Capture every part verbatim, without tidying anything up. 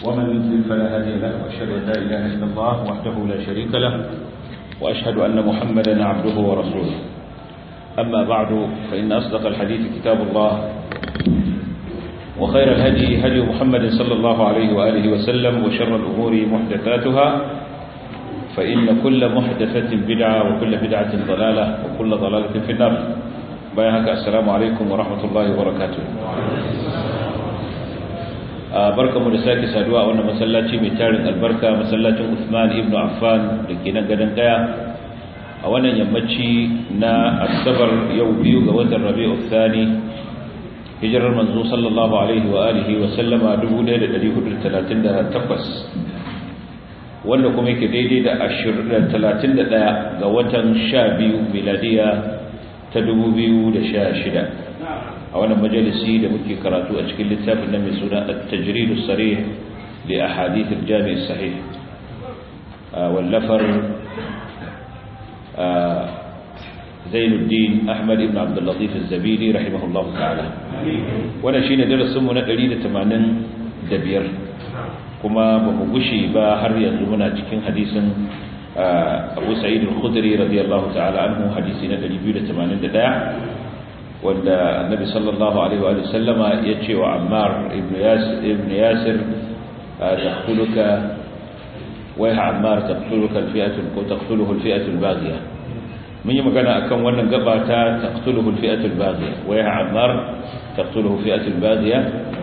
ومن يضلل فلا هادي له واشهد ان لا اله الا الله وحده لا شريك له واشهد ان محمدا عبده ورسوله. اما بعد فان اصدق الحديث كتاب الله وخير الهدي هدي محمد صلى الله عليه واله وسلم وشر الامور محدثاتها فان كل محدثه بدعه وكل بدعه ضلاله وكل ضلاله في النار. بايعك السلام عليكم ورحمه الله وبركاته. barkamu da sake saduwa a wannan masallaci mai tarin albarka, masallacin Uthman ibn Affan da ke nan gadan daya a wannan yammaci na Asabar yau biyu ga watan Rabiul Thani, hijirar manzo sallallahu alaihi wa alihi wa sallama dubu ɗaya da ɗari hudu da talatin da takwas, wanda kuma yake daidai da talatin da ɗaya ga watan sha biyu miladiya ta dubu biyu da sha shida. a wannan majalisi da muke karatu a cikin littafin nan mai suna at-tajrid as-sarih li ahadith al-jami' as-sahih wallafar Zainuddin Ahmad ibn Abd al-Latif az-Zabidi rahimahullahu ta'ala. wannan shine darasin mu na ɗari da tamanin da biyar, kuma ba mu gushi ba har yanzu muna cikin hadisin Abu Sa'id al-Khudri radiyallahu ta'ala anhu, hadisi na ɗari biyu da tamanin da ɗaya, wanda annabi sallallahu alaihi wa sallama ya ce wa Ammar ibn Yasir ibn Yasir taqtuluka wa ya Ammar taqtuluka al-fi'atu ko taqtuluhu al-fi'atu al-baghiya. mun yi magana akan wannan gaba ta taqtuluhu al-fi'atu al-baghiya wa ya Ammar taqtuluhu fi'atu al-baghiya.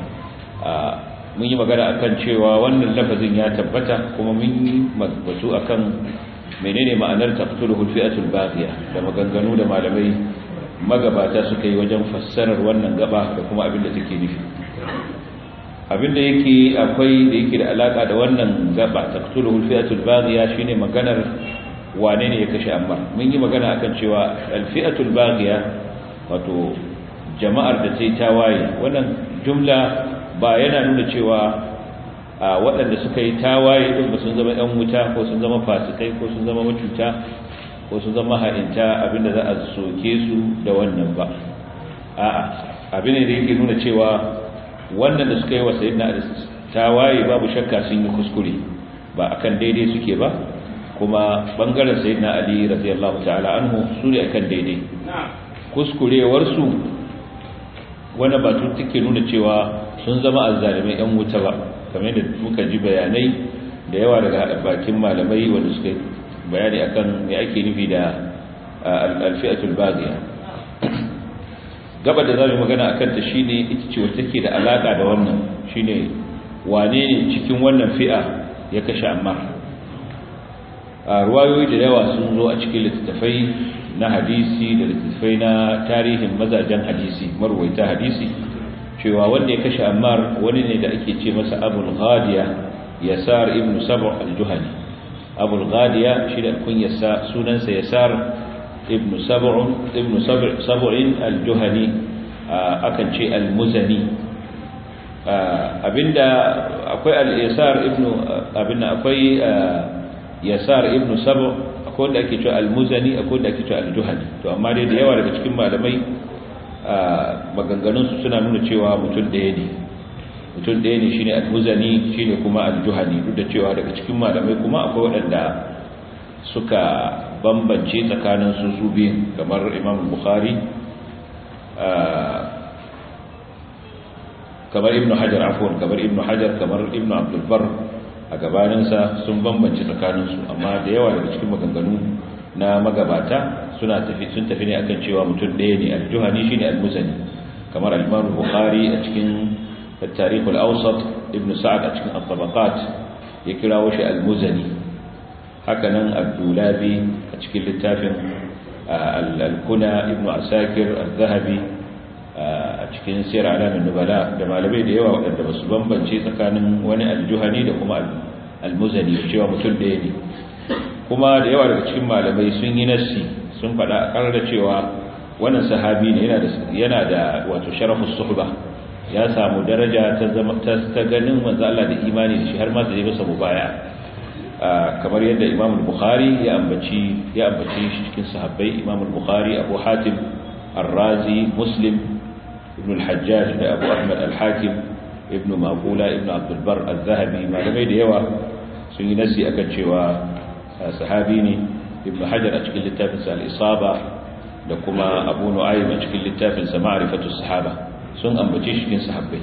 mun yi magana akan cewa wannan lafazin ya tabbata, kuma mun yi batu akan menene ma'anar taqtuluhu al-fi'atu al-baghiya da maganganu da malamai magabata suka yi wajen fassarar wannan gaba da kuma abin da take nufi. Abin da yake akwai da yake da alaka da wannan gaba taqtuluhu al-fi'atu al-baghiya shine maganar wane ne ya kashe Ammar. mun yi magana akan cewa al-fi'atu al-baghiya wato jama'ar da ta yi tawaye. wannan jumla ba yana nuna cewa waɗanda suka yi tawaye din ba sun zama ɗan wuta ko sun zama fasikai ko sun zama mutunta ko su zama ha'inta abinda za a soke su da wannan ba. a'a abin da yake nuna cewa wannan da suka yi wa sayyidina Ali tawaye babu shakka sun yi kuskure, ba akan daidai suke ba, kuma bangaren sayyidina Ali radiyallahu ta'ala anhu su ne akan daidai. kuskurewar su wanda ba tun take nuna cewa sun zama azzalimai yan wuta ba, kamar yadda muka ji bayanai da yawa daga bakin malamai wanda suka bayani akan me ake nufi da al-fi'atul baghiya. gaba da zamu magana akan ta shine ita ce wacce take da alaka da wannan, shine wane ne cikin wannan fi'a ya kashe Ammar. ruwayoyi da yawa sun zo a cikin littattafai na hadisi da littattafai na tarihin mazajen hadisi, marwaita hadisi, cewa wanda ya kashe Ammar wani ne da ake ce masa Abul Ghadiya Yasar ibn Sab' al-Juhani. Abul Ghadiya shi da kunyarsa sunansa Yasar ibn Sab'un ibn Sab'in al-Juhani, akan ce al-Muzani. abinda akwai al-Yasar ibn abinda akwai Yasar ibn Sab', akwai wanda ake cewa al-Muzani, akwai wanda ake cewa al-Juhani. to amma dai da yawa daga cikin malamai maganganun su suna nuna cewa mutum ɗaya ne mutum ɗaya ne shine al-Muzani, shine kuma al-Juhani, duk da cewa daga cikin malamai kuma akwai waɗanda suka bambance tsakanin su su biyu, kamar Imam Bukhari, kamar Ibn Hajar afwan kamar Ibn Hajar kamar Ibn Abdul Barr a gabaninsa sun bambance tsakanin su. amma da yawa daga cikin maganganu na magabata suna tafi sun tafi ne akan cewa mutum ɗaya ne, al-Juhani shine al-Muzani, kamar Imam Bukhari a cikin التاريخ الأوسط ابن سعد أشكن الطبقات يكراو شيء المزني. هكذا الدولابي أشكن للتافن الكنى ابن عساكر الذهبي أشكن سير علام النبلاء لما لبي ديوا وقد بسبان بنشي سكان وني الجهني لكما المزني شيء متلديني kuma da yawa daga cikin malamai sun yi nassi sun faɗa ƙarar da cewa wannan sahabi ne yana da wato sharafus suhba, ya samu daraja ta zama ta ganin manzo Allah da imani da shi har ma da masa mubaya, kamar yadda Imam al-Bukhari ya ambaci ya ambaci shi cikin sahabbai. Imam al-Bukhari, Abu Hatim Ar-Razi, Muslim ibn al-Hajjaj da Abu Ahmad al-Hakim ibnu maqula ibnu abdul bar az-zahabi malamai da yawa sun yi nasi akan cewa sahabi ne. ibnu hajar a cikin littafin sa al-isaba da kuma abu nu'aym a cikin littafin sa ma'rifatu sahaba sun ambace shi cikin sahabbai.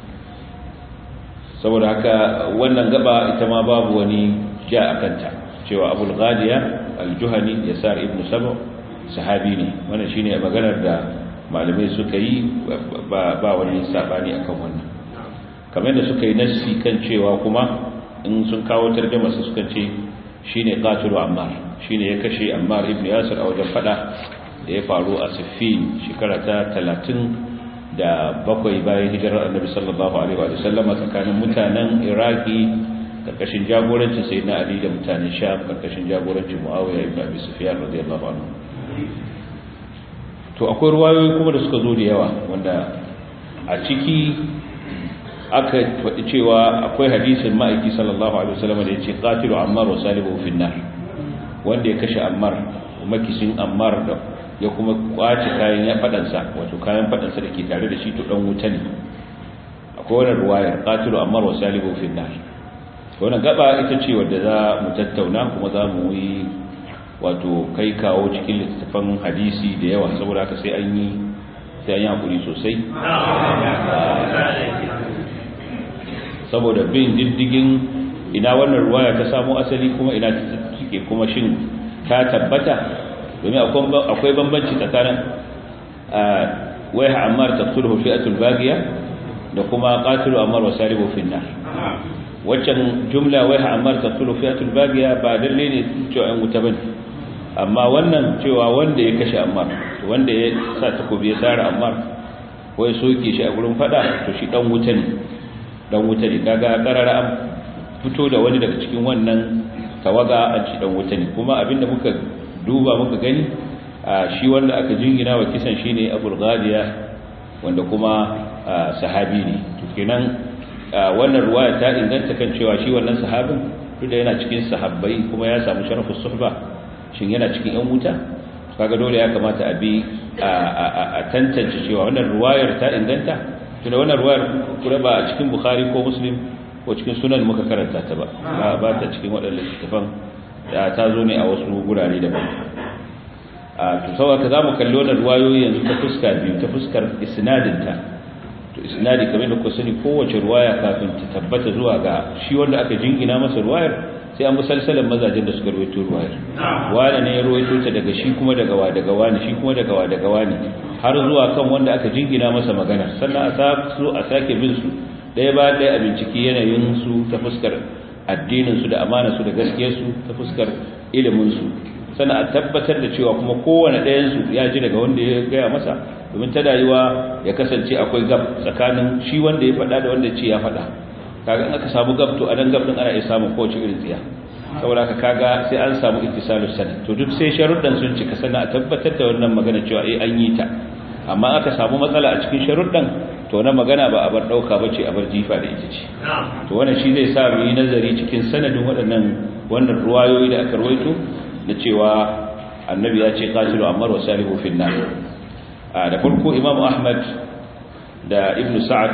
saboda haka wannan gaba ita ma babu wani ja akanta cewa abul ghadiya al-juhani yasar ibn sab' sahabi ne. wannan shine maganar da malamai suka yi ba ba wani sabani akan wannan, kamar da suka yi nassi kan cewa kuma in sun kawo tarjuma su suka ce shine qatilu ammar, shine ya kashe ammar ibn yasir a wajen fada da ya faru a siffin shekara ta talatin da bakwai bayan hijirar annabi sallallahu alaihi wa sallama tsakanin mutanen iraki karkashin jagorancin sayyidina ali da mutanen sham karkashin jagorancin muawiya ibn abi sufyan radiyallahu anhu. to akwai ruwayoyi kuma da suka zo da yawa wanda a ciki aka faɗi cewa akwai hadisin ma'aiki sallallahu alaihi wa sallama da yace qatilu ammar wa salibu fi nar, wanda ya kashe ammar makishin ammar da ya kuma kwace kayan ya fadansa, wato kayan fadansa da ke tare da shi to dan wuta ne. akwai wannan ruwayar qatilu ammar wa salibu fi nar. wannan gaba ita ce wadda za mu tattauna kuma za mu yi wato kai kawo cikin littafin hadisi da yawa, saboda haka sai an yi sai an yi hakuri sosai saboda bin diddigin ina wannan ruwaya ta samu asali kuma ina take kuma shin ta tabbata, domin akwai bambanci tsakanin waiha ammar taqtuluhu fi'atul baghiya da kuma qatilu ammar wa salibu fi nar. waccan jumla waiha ammar taqtuluhu fi'atul baghiya ba dalle ne cewa an wuta bane, amma wannan cewa wanda ya kashe ammar, wanda ya sa takobi ya sare ammar ko ya soke shi a gurin fada, to shi dan wuta ne, dan wuta ne. kaga karara an fito da wani daga cikin wannan tawaga an ci dan wuta ne. kuma abinda muka duba muka gani shi wanda aka jingina wa kisan shine Abul Ghadiya, wanda kuma sahabi ne. to kenan wannan ruwaya ta inganta kan cewa shi wannan sahabin duk da yana cikin sahabbai kuma ya samu sharafus suhba, shin yana cikin yan wuta? kaga dole ya kamata a bi a tantance cewa wannan ruwayar ta inganta. to da wannan ruwayar kuma ba a cikin Bukhari ko Muslim ko cikin sunan muka karanta ta ba, ba ta cikin waɗannan littafan, da ta zo ne a wasu gurare daban. a to saboda zamu kalli wannan ruwayoyi yanzu ta fuska biyu, ta fuskar isnadinta. to isnadi kamar da ku sani kowace ruwaya kafin ta tabbata zuwa ga shi wanda aka jingina masa ruwayar sai an musalsalan mazajin da suka rawaito ruwayar. wani ne ya rawaito ta daga shi kuma daga wa daga wani shi kuma daga wa daga wani har zuwa kan wanda aka jingina masa magana, sannan a sa su a sake bin su ɗaya ba ɗaya a binciki yanayin su ta fuskar addininsu da amanarsu da gaskiyarsu, ta fuskar iliminsu, sannan a tabbatar da cewa kuma kowane ɗayansu ya ji daga wanda ya gaya masa, domin ta dayuwa ya kasance akwai gab tsakanin shi wanda ya faɗa da wanda ce ya faɗa. kaga in aka samu gab to a nan gab din ana iya samun kowace irin tsiya, saboda haka kaga sai an samu ittisalus sanad. to duk sai sharuɗan sun cika, sannan a tabbatar da wannan magana cewa eh an yi ta. amma aka samu matsala a cikin sharuɗan, to na magana ba a bar dauka bace, a bar jifa da ita ce. to wannan shi zai sa mu yi nazari cikin sanadin waɗannan wannan ruwayoyi da aka rawaito da cewa annabi ya ce qatilu ammar wa salihu fi nar. da farko Imam Ahmad da Ibn Sa'ad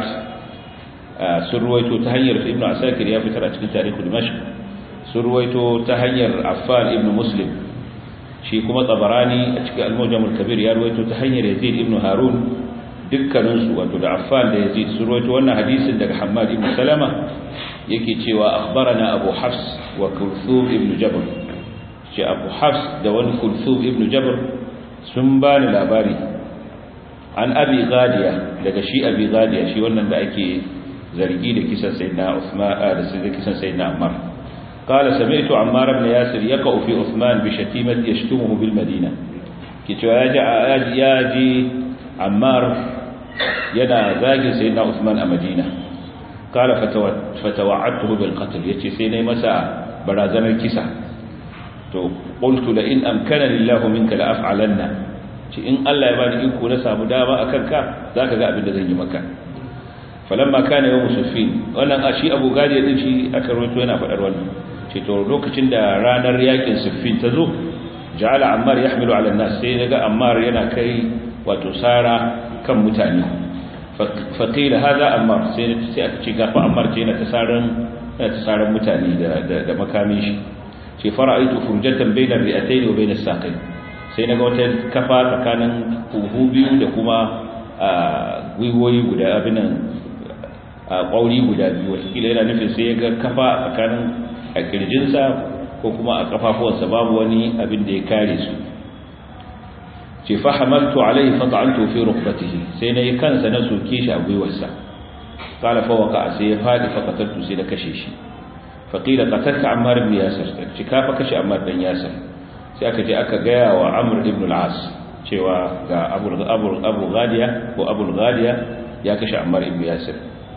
sun ruwaito ta hanyar Ibn Asakir ya fitar a cikin tarihi Dimashq, sun ruwaito ta hanyar Affan ibn Muslim, shi kuma Tabarani a cikin Al-Mujam al-Kabir ya ruwaito ta hanyar Yazid ibn Harun. dukkaninsu wato da Affan da Yazid sun rawaito wannan hadisin daga Hammad ibn Salama, yake cewa akhbarana Abu Hafs wa Kulthum ibn Jabr. shi Abu Hafs da wani Kulthum ibn Jabr sun bani labari an Abi Ghadiya, daga shi Abi Ghadiya, shi wannan da ake zargi da kisan sayyidina Uthman da sai kisan sayyidina Ammar. قال سمعت عمار بن ياسر يقع في عثمان بشتيمة يشتمه بالمدينة. كتوا يا ياجي عمار yana zagin sayyidina Uthman a Madina. Kala fatawa'atuhu bil qatl, yace sai nayi masa barazanar kisa. To qultu la in amkana lillahi minka la af'alanna, ci in Allah ya bani iko na samu dama akan ka zaka ga abin da zan yi maka. Falamma kana yawm Siffin, wannan ashi Abu Gadi din shi aka rawaito yana fadar wannan. Ce to lokacin da ranar yakin Siffin ta zo, ja'ala Ammar yahmilu 'ala an-nas, sai daga Ammar yana kai wato sara kan mutane. faqila hadha ammar sai sai aka ce gafa ammar ce na tasaran na tasaran mutane da da makamin shi ce fara'aitu furjatan bayna ri'atayn wa bayna as-saqayn sai naga wata kafa tsakanin huhu biyu da kuma gwiwoyi guda abinan a ƙwauri guda biyu watakila yana nufin sai ya ga kafa a tsakanin a ƙirjinsa ko kuma a ƙafafuwansa babu wani abin da ya kare su ce fahamaltu alaihi fata'antu fi rukbatihi sai na yi kansa na soke shi a gwiwarsa qala fa waqa sai ya fadi fa qataltu sai da kashe shi fa qila qatalta ammar ibn yasir ce ka fa kashe ammar dan yasir sai aka je aka gaya wa amr ibn al-as cewa ga abu abu abu ghadiya ko abu ghadiya ya kashe ammar ibn yasir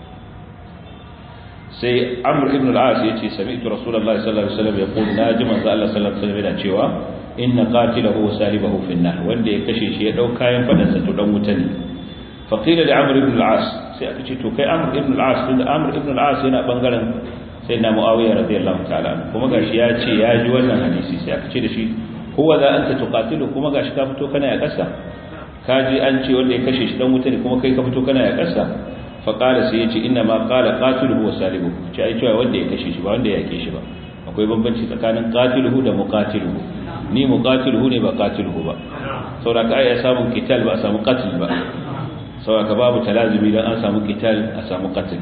sai amr ibn al-as yace sami'tu rasulullahi sallallahu alaihi wasallam yaqul najima za Allah sallallahu alaihi wasallam yana cewa inna qatilahu wa sahibahu fi an-nar wanda ya kashe shi ya dau kayan fadan sa to dan wuta ne fa qila li amr ibn al-as sai aka ce to kai amr ibn al-as tunda amr ibn al-as yana bangaren sai na muawiya radiyallahu ta'ala kuma gashi ya ce ya ji wannan hadisi sai aka ce da shi huwa za anta tuqatilu kuma gashi ka fito kana ya kasa ka ji an ce wanda ya kashe shi dan wuta ne kuma kai ka fito kana ya kasa faƙala sai ya ce ina ma ƙala ƙatiluhu wa salibu ce ai cewa wanda ya kashe shi ba wanda ya yake shi ba akwai bambanci tsakanin ƙatiluhu da muƙatiluhu ni muƙatiluhu ne ba ƙatiluhu ba saboda ka ai samu qital ba a samu qatl ba saboda ka babu talazumi dan an samu qital a samu qatl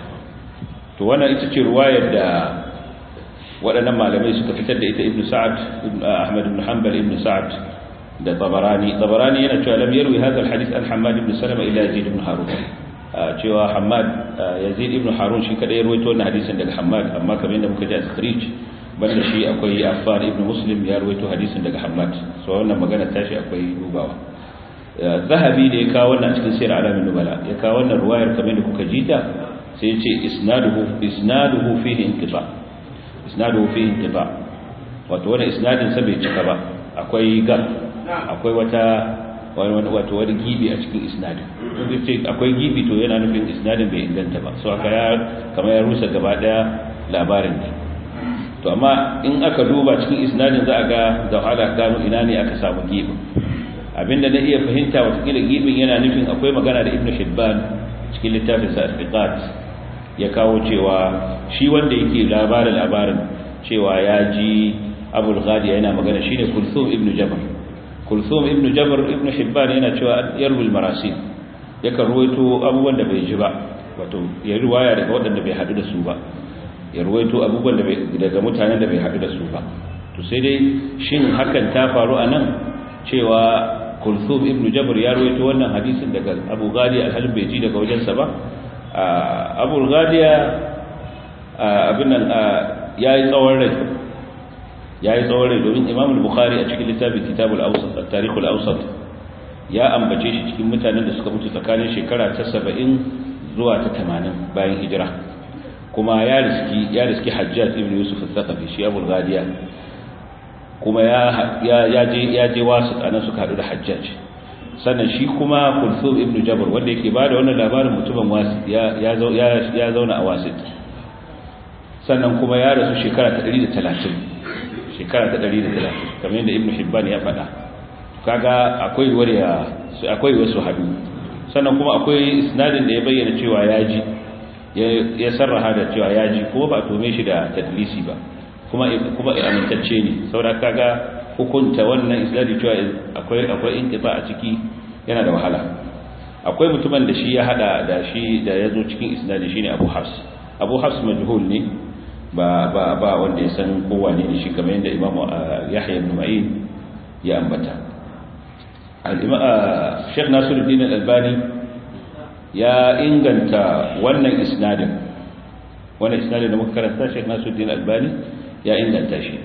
to wannan ita ce ruwayar da waɗannan malamai suka fitar da ita ibnu sa'ad ibn ahmad ibn hanbal ibn sa'ad da tabarani tabarani yana cewa lam yarwi hadha al-hadith an hammad ibn salama ila yazid ibn harun cewa Hammad Yazid ibn Harun shi kadai ya rawaito wannan hadisin daga Hammad amma kamar yadda muka ji a takhrij banda shi akwai Affan ibn Muslim ya rawaito hadisin daga Hammad so wannan magana tashi akwai dubawa Zahabi da ya kawo wannan cikin Sirr Alamin Nubala ya kawo wannan ruwayar kamar yadda kuka ji ta sai ya ce isnaduhu isnaduhu fihi inqita isnaduhu fihi inqita wato wannan isnadin sa bai cika ba akwai gab akwai wata wato wani gibi a cikin isnadin wanda ce akwai gibi to yana nufin isnadin bai inganta ba so aka ya kamar ya rusa gaba daya labarin ne to amma in aka duba cikin isnadin za a ga da wahala gano ina ne aka samu gibi abinda na iya fahimta watakila gibin yana nufin akwai magana da ibnu hibban cikin littafin sa al-fiqat ya kawo cewa shi wanda yake labarin labarin cewa ya ji abul ghadi yana magana shine kulthum ibnu jabr kulthum ibnu jabr ibnu hibban yana cewa yarwil marasil yakan ruwaito abubuwan da bai ji ba wato ya riwaya daga waɗanda bai hadu da su ba ya ruwaito abubuwan da bai daga mutanen da bai hadu da su ba to sai dai shin hakan ta faru anan cewa kulthum ibnu jabr ya ruwaito wannan hadisin daga abu ghadi alhalin bai ji daga wajensa ba abu ghadi abin nan yayi tsawon rai ya yi tsawon rai domin imam al-bukhari a cikin littafin kitabul awsat at-tarikh al-awsat ya ambace shi cikin mutanen da suka mutu tsakanin shekara ta saba'in zuwa ta tamanin bayan hijira kuma ya riski ya riski hajjaj ibn yusuf al-thaqafi shi abul ghadiya kuma ya ya je ya je wasit anan suka hadu da hajjaj sannan shi kuma kulthum ibn jabr wanda yake bada wannan labarin mutumin wasit ya ya ya zauna a wasit sannan kuma ya rasu shekara ta ɗari da talatin shekara ta ɗari da talatin kamar yadda ibn hibban ya faɗa kaga akwai wariya akwai wasu hadu sannan kuma akwai isnadin da ya bayyana cewa ya ji ya sarraha da cewa ya ji kuma ba tome shi da tadlisi ba kuma kuma amintacce ne saboda kaga hukunta wannan isnadi cewa akwai akwai inqifa a ciki yana da wahala akwai mutumin da shi ya hada da shi da yazo cikin isnadi shine Abu Hafs Abu Hafs majhul ne ba ba ba wanda ya san kowa ne shi kamar yadda Imam Yahya ibn Ma'in ya ambata al-Imam Sheikh Nasiruddin Al-Albani ya inganta wannan isnadin wannan isnadin da muka karanta Sheikh Nasiruddin Al-Albani ya inganta shi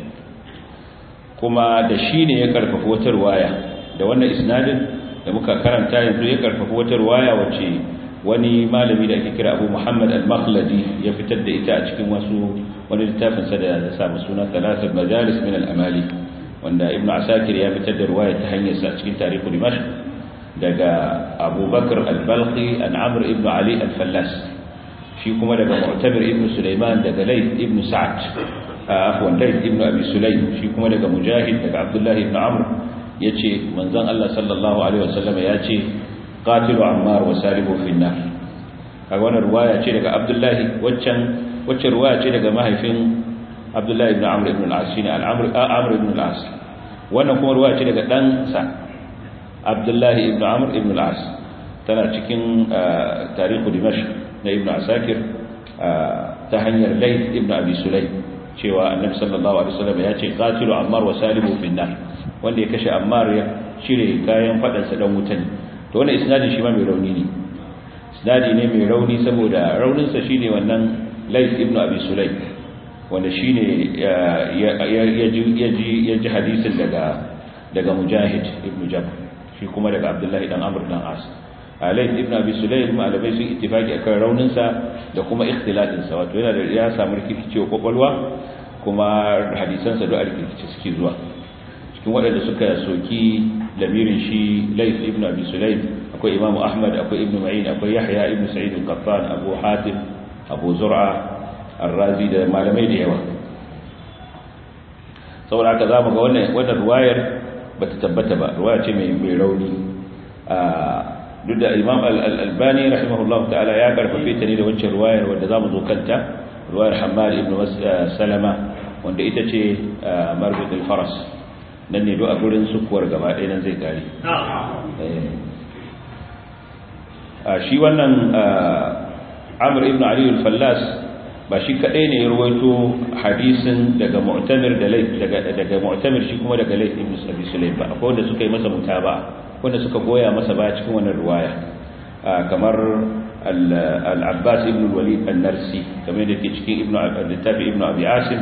kuma da shi ne ya karfafa wata riwaya da wannan isnadin da muka karanta yanzu ya karfafa wata riwaya wacce wani malami da ake kira Abu Muhammad Al-Makhladi ya fitar da ita a cikin wasu wani littafin sa da ya samu suna Thalathul Majalis min al-Amali wanda Ibn Asakir ya fitar da riwaya ta hanyar sa cikin Tarihu Dimashq daga Abu Bakr Al-Balqi an Amr ibn Ali Al-Fallas shi kuma daga Mu'tabir ibn Sulaiman daga Layth ibn Sa'd afwan Layth ibn Abi Sulaym shi kuma daga Mujahid daga Abdullah ibn Amr yace manzon Allah sallallahu alaihi wasallam yace qatilu ammar wa salibu fi an-nar kaga wannan riwaya ce daga abdullahi waccan wacce riwaya ce daga mahaifin abdullahi ibn amr ibn al-as shine al-amr amr ibn al-as wannan kuma riwaya ce daga dan sa abdullahi ibn amr ibn al-as tana cikin tarihu dimashq na ibn asakir ta hanyar layth ibn abi sulaym cewa annabi sallallahu alaihi wasallam ya ce qatilu ammar wa salibu fi an-nar wanda ya kashe ammar ya cire kayan fadan sa dan wuta ne to wannan isnadin shi ma mai rauni ne isnadi ne mai rauni saboda raunin sa shine wannan layth ibn abi sulaym wanda shine ya ya ji ya ji hadisin daga daga mujahid ibn jabr shi kuma daga abdullahi dan amr dan as Layth ibn Abi Sulaym malamai sun ittifaki akan raunin sa da kuma ikhtilatin sa wato yana da ya samu rikicewa kokolwa kuma hadisan sa da rikici suke zuwa cikin waɗanda suka soki lamirin shi Layth ibn Abi Sulaym akwai Imam Ahmad akwai Ibn Ma'in akwai Yahya ibn Sa'id al-Qattan Abu Hatim Abu Zur'a Ar-Razi da malamai da yawa saboda haka zamu ga wannan wannan riwayar bata tabbata ba riwaya ce mai mai rauni a duk da Imam al-Albani rahimahullahu ta'ala ya karfafe ta ne da wancan riwayar wanda zamu zo kanta riwayar Hammad ibn Salama wanda ita ce Marbit al-Faras nan ne do a gurin sukuwar gaba ɗaya nan zai kare a shi wannan Amr ibn Ali al-Fallas ba shi kadai ne ya rawaito hadisin daga Mu'tamir da Layth daga daga Mu'tamir shi kuma daga Layth ibn Abi Sulaym ba akwai wanda suka yi masa mutaba'a wanda suka goya masa baya cikin wannan riwaya kamar al-Abbas ibn al-Walid an-Narsi kamar da ke cikin ibn al-Littafi ibn Abi Asim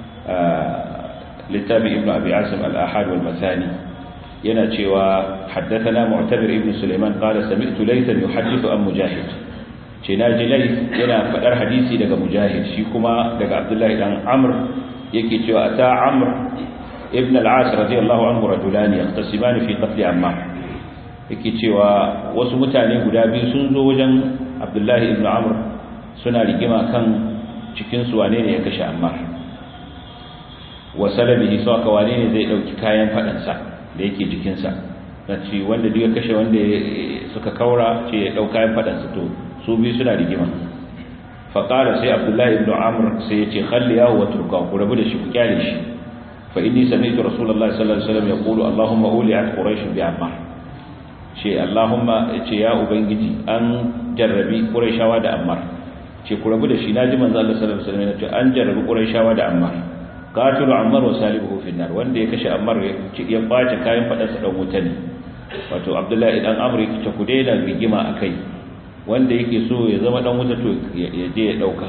Littafi ibn Abi Asim al-Ahad wal Mathani yana cewa haddathana Mu'tamir ibn Sulaiman qala sami'tu Laythan yuhaddithu an Mujahid ce naji Layth yana fadar hadisi daga Mujahid shi kuma daga Abdullah dan Amr yake cewa ata Amr ibn al-As radiyallahu anhu rajulani yaqtasiman fi qatl Ammar yake cewa wasu mutane guda biyu sun zo wajen Abdullahi ibn Amr suna rigima kan cikin su wane ne ya kashe Ammar wa salabihi saka wane ne zai dauki kayan fadan sa da yake jikin sa nace wanda duk ya kashe wanda suka kaura ce ya dauka kayan fadan sa to su biyu suna rigima fa qala sai Abdullahi ibn Amr sai ya ce khalliyahu wa turka ku rabu da shi ku kyale shi fa inni sami'tu rasulullahi sallallahu alaihi wasallam yaqulu allahumma uli'at quraish bi Ammar ce Allahumma ce ya ubangiji an jarrabi quraishawa da Ammar ce ku rabu da shi naji manzo Allah sallallahu alaihi wasallam ya ce an jarrabi quraishawa da Ammar qatilu Ammar wa salibuhu fi nar wanda ya kashe Ammar ya kwace kayan fadar sa dan wuta ne wato Abdullahi dan Amr yake ku daina rigima akai wanda yake so ya zama dan wuta to ya je ya dauka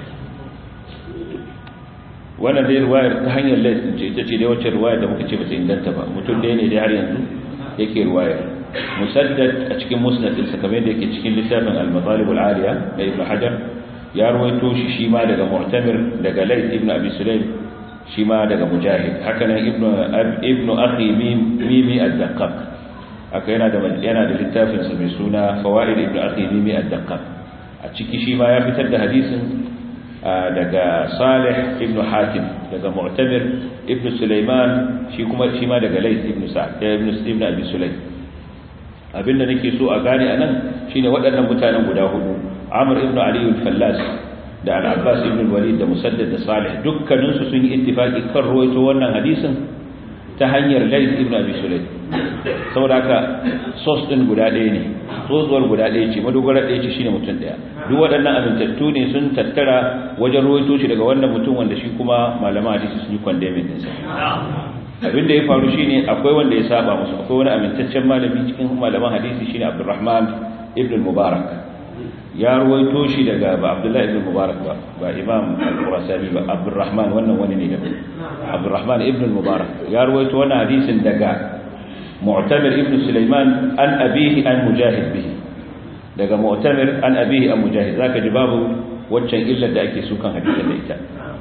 wannan dai riwayar ta hanyar Layth ce ita ce dai wacce riwayar da muka ce bata inganta ba mutum dai ne dai har yanzu yake riwayar musaddad a cikin musnad ɗinsa kamar da yake cikin littafin al-matalib al-aliya da ibn hajar ya rawaito shi shi ma daga mu'tamir daga Layth ibn Abi Sulaym shi ma daga mujahid haka nan ibn ibn akhi mimi ad-daqqaq aka yana da yana da littafin sa mai suna fawaid ibn akhi mimi ad-daqqaq a ciki shi ma ya fitar da hadisin daga Salih ibn Hatim daga Mu'tamir ibn Sulaiman shi kuma shi ma daga Layth ibn Sa'd ibn ibn Abi Sulaym abinda nake so a gane anan shine waɗannan mutanen guda hudu Amr ibn Ali al-Fallas da Al-Abbas ibn al-Walid da Musaddad da Salih dukkanin su sun yi ittifaki kan ruwaito wannan hadisin ta hanyar Layth ibn Abi Sulaym saboda haka source din guda ɗaya ne tsozuwar guda ɗaya ce madogara ɗaya ce shine mutum ɗaya duk waɗannan amintattu ne sun tattara wajen ruwaito shi daga wannan mutum wanda shi kuma malaman hadisi sun yi condemning din sa abin da ya faru shine akwai wanda ya saba musu akwai wani amintaccen malami cikin malaman hadisi shine Abdurrahman ibn al-Mubarak ya ruwaito shi daga ba Abdullah ibn al-Mubarak ba ba Imam al-Qurasani ba Abdurrahman wannan wani ne da Abdurrahman ibn al-Mubarak ya ruwaito wannan hadisin daga Mu'tamir ibn Sulaiman an abihi an Mujahid bihi daga Mu'tamir an abihi an Mujahid zaka ji babu waccan illar da ake sukan hadisin da ita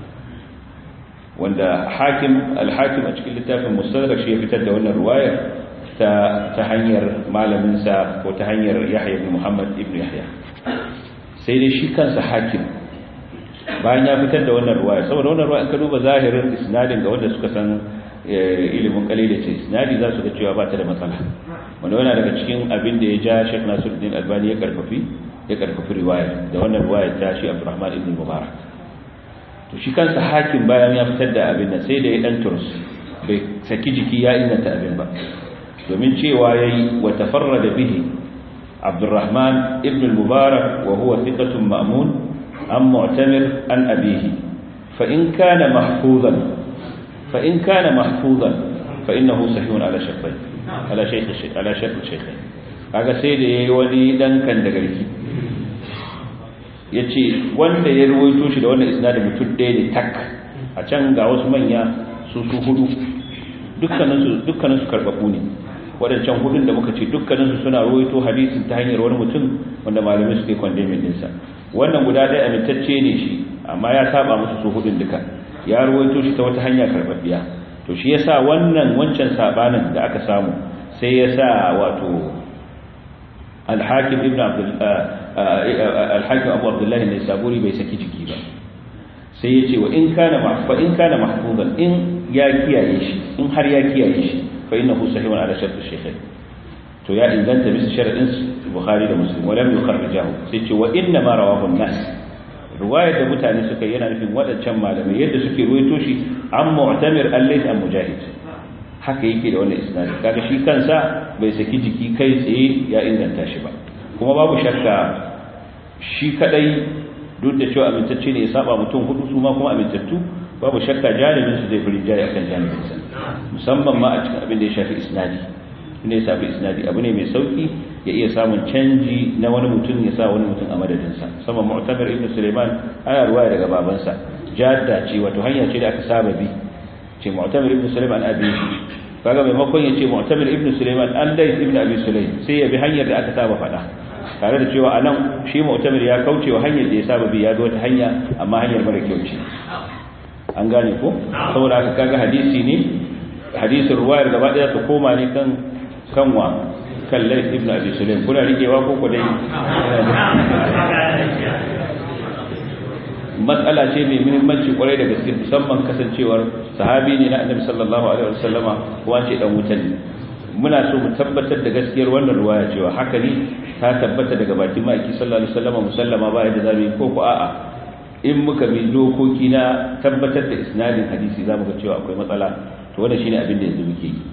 wanda hakim al-hakim a cikin littafin mustadrak shi ya fitar da wannan riwaya ta ta hanyar malamin sa ko ta hanyar Yahya ibn Muhammad ibn Yahya sai dai shi kansa hakim bayan ya fitar da wannan riwaya saboda wannan riwaya ka duba zahirin isnadin ga wanda suka san ilimin kalila ce isnadi za su ga cewa ba ta da matsala, wanda yana daga cikin abin da ya ja Sheikh Nasiruddin Albani ya karfafi ya karfafi riwaya da wannan riwaya ta shi Abdurrahman ibn Mubarak. To shi kansa hakim bayan ya fitar da abin nan sai da ya dan turus bai saki jiki ya inganta abin ba, domin cewa yayi wa tafarrada bihi Abdurrahman ibn Mubarak wa huwa thiqatun ma'mun am mu'tamir an abihi fa in kana mahfuzan fa in kana mahfuzan fa innahu sahihun ala shaykh ala shaykh ala shaykh shaykh kaga sai da yayi wani dan kan da garki yace wanda ya ruwaito shi da wannan isnadin mutum ɗaya ne tak, a can ga wasu manya su su hudu dukkanin su dukkanin su karbabu ne, wadancan hudun da muka ce dukkanin su suna ruwaito hadisin ta hanyar wani mutum wanda malamai suke condemning din sa. Wannan guda ɗaya amintacce ne shi, amma ya saba musu su hudun duka, ya ruwaito shi ta wata hanya karbabbiya. To shi yasa wannan wancan sabanin da aka samu sai yasa wato al-Hakim ibn Abdul al-Hakim Abu Abdullah an-Nisaburi bai saki jiki ba, sai yace wa in kana mahfa in kana mahfuzan in ya kiyaye shi in har ya kiyaye shi fa innahu sahihun ala shart al-shaykhain, to ya inganta bisa sharadin Bukhari da Muslim wala yukharrijahu. Sai ce wa inna ma rawahu an-nas, riwayar da mutane suka yana nufin wadancan malamai yadda suke ruwaito shi an mu'tamir al-layth al-mujahid, haka yake da wannan isnadi. Kaga shi kansa bai saki jiki kai tsaye ya inganta shi ba, kuma babu shakka shi kadai duk da cewa amintacce ne ya saba mutum hudu su ma kuma amintattu, babu shakka janibin su zai fi rijaya akan janibin sa, musamman ma a cikin abin da ya shafi isnadi. Ne ya shafi isnadi abu ne mai sauki ya iya samun canji na wani mutum ya sa wani mutum a madadinsa. Sama Mu'tamir ibn Sulaiman ana ruwaya daga babansa, jadda ce wato hanya ce da aka saba bi, ce Mu'tamir ibn Sulaiman abi shi, kaga maimakon ya ce Mu'tamir ibn Sulaiman an Layth ibn Abi Sulaym sai ya bi hanyar da aka saba faɗa, tare da cewa anan shi Mu'tamir ya kauce wa hanyar da ya saba bi, ya bi wata hanya amma hanyar mara kyau ce. An gane ko? Saboda haka kaga hadisi ne, hadisin ruwayar gaba ɗaya ta koma ne kan kanwa kan Layth ibn Abi Sulaym. Kuna rikewa ko ko dai matsala ce mai muhimmanci kwarai da gaske, musamman kasancewar sahabi ne na Annabi sallallahu alaihi wasallama kuma ce dan wuta ne. Muna so mu tabbatar da gaskiyar wannan ruwaya cewa haka ne, ta tabbata daga bakin Maki sallallahu alaihi wasallama musallama ba yadda zamu yi ko ko a'a in muka bi dokoki na tabbatar da isnadin hadisi zamu ga cewa akwai matsala. To wannan shine abin da yanzu muke yi.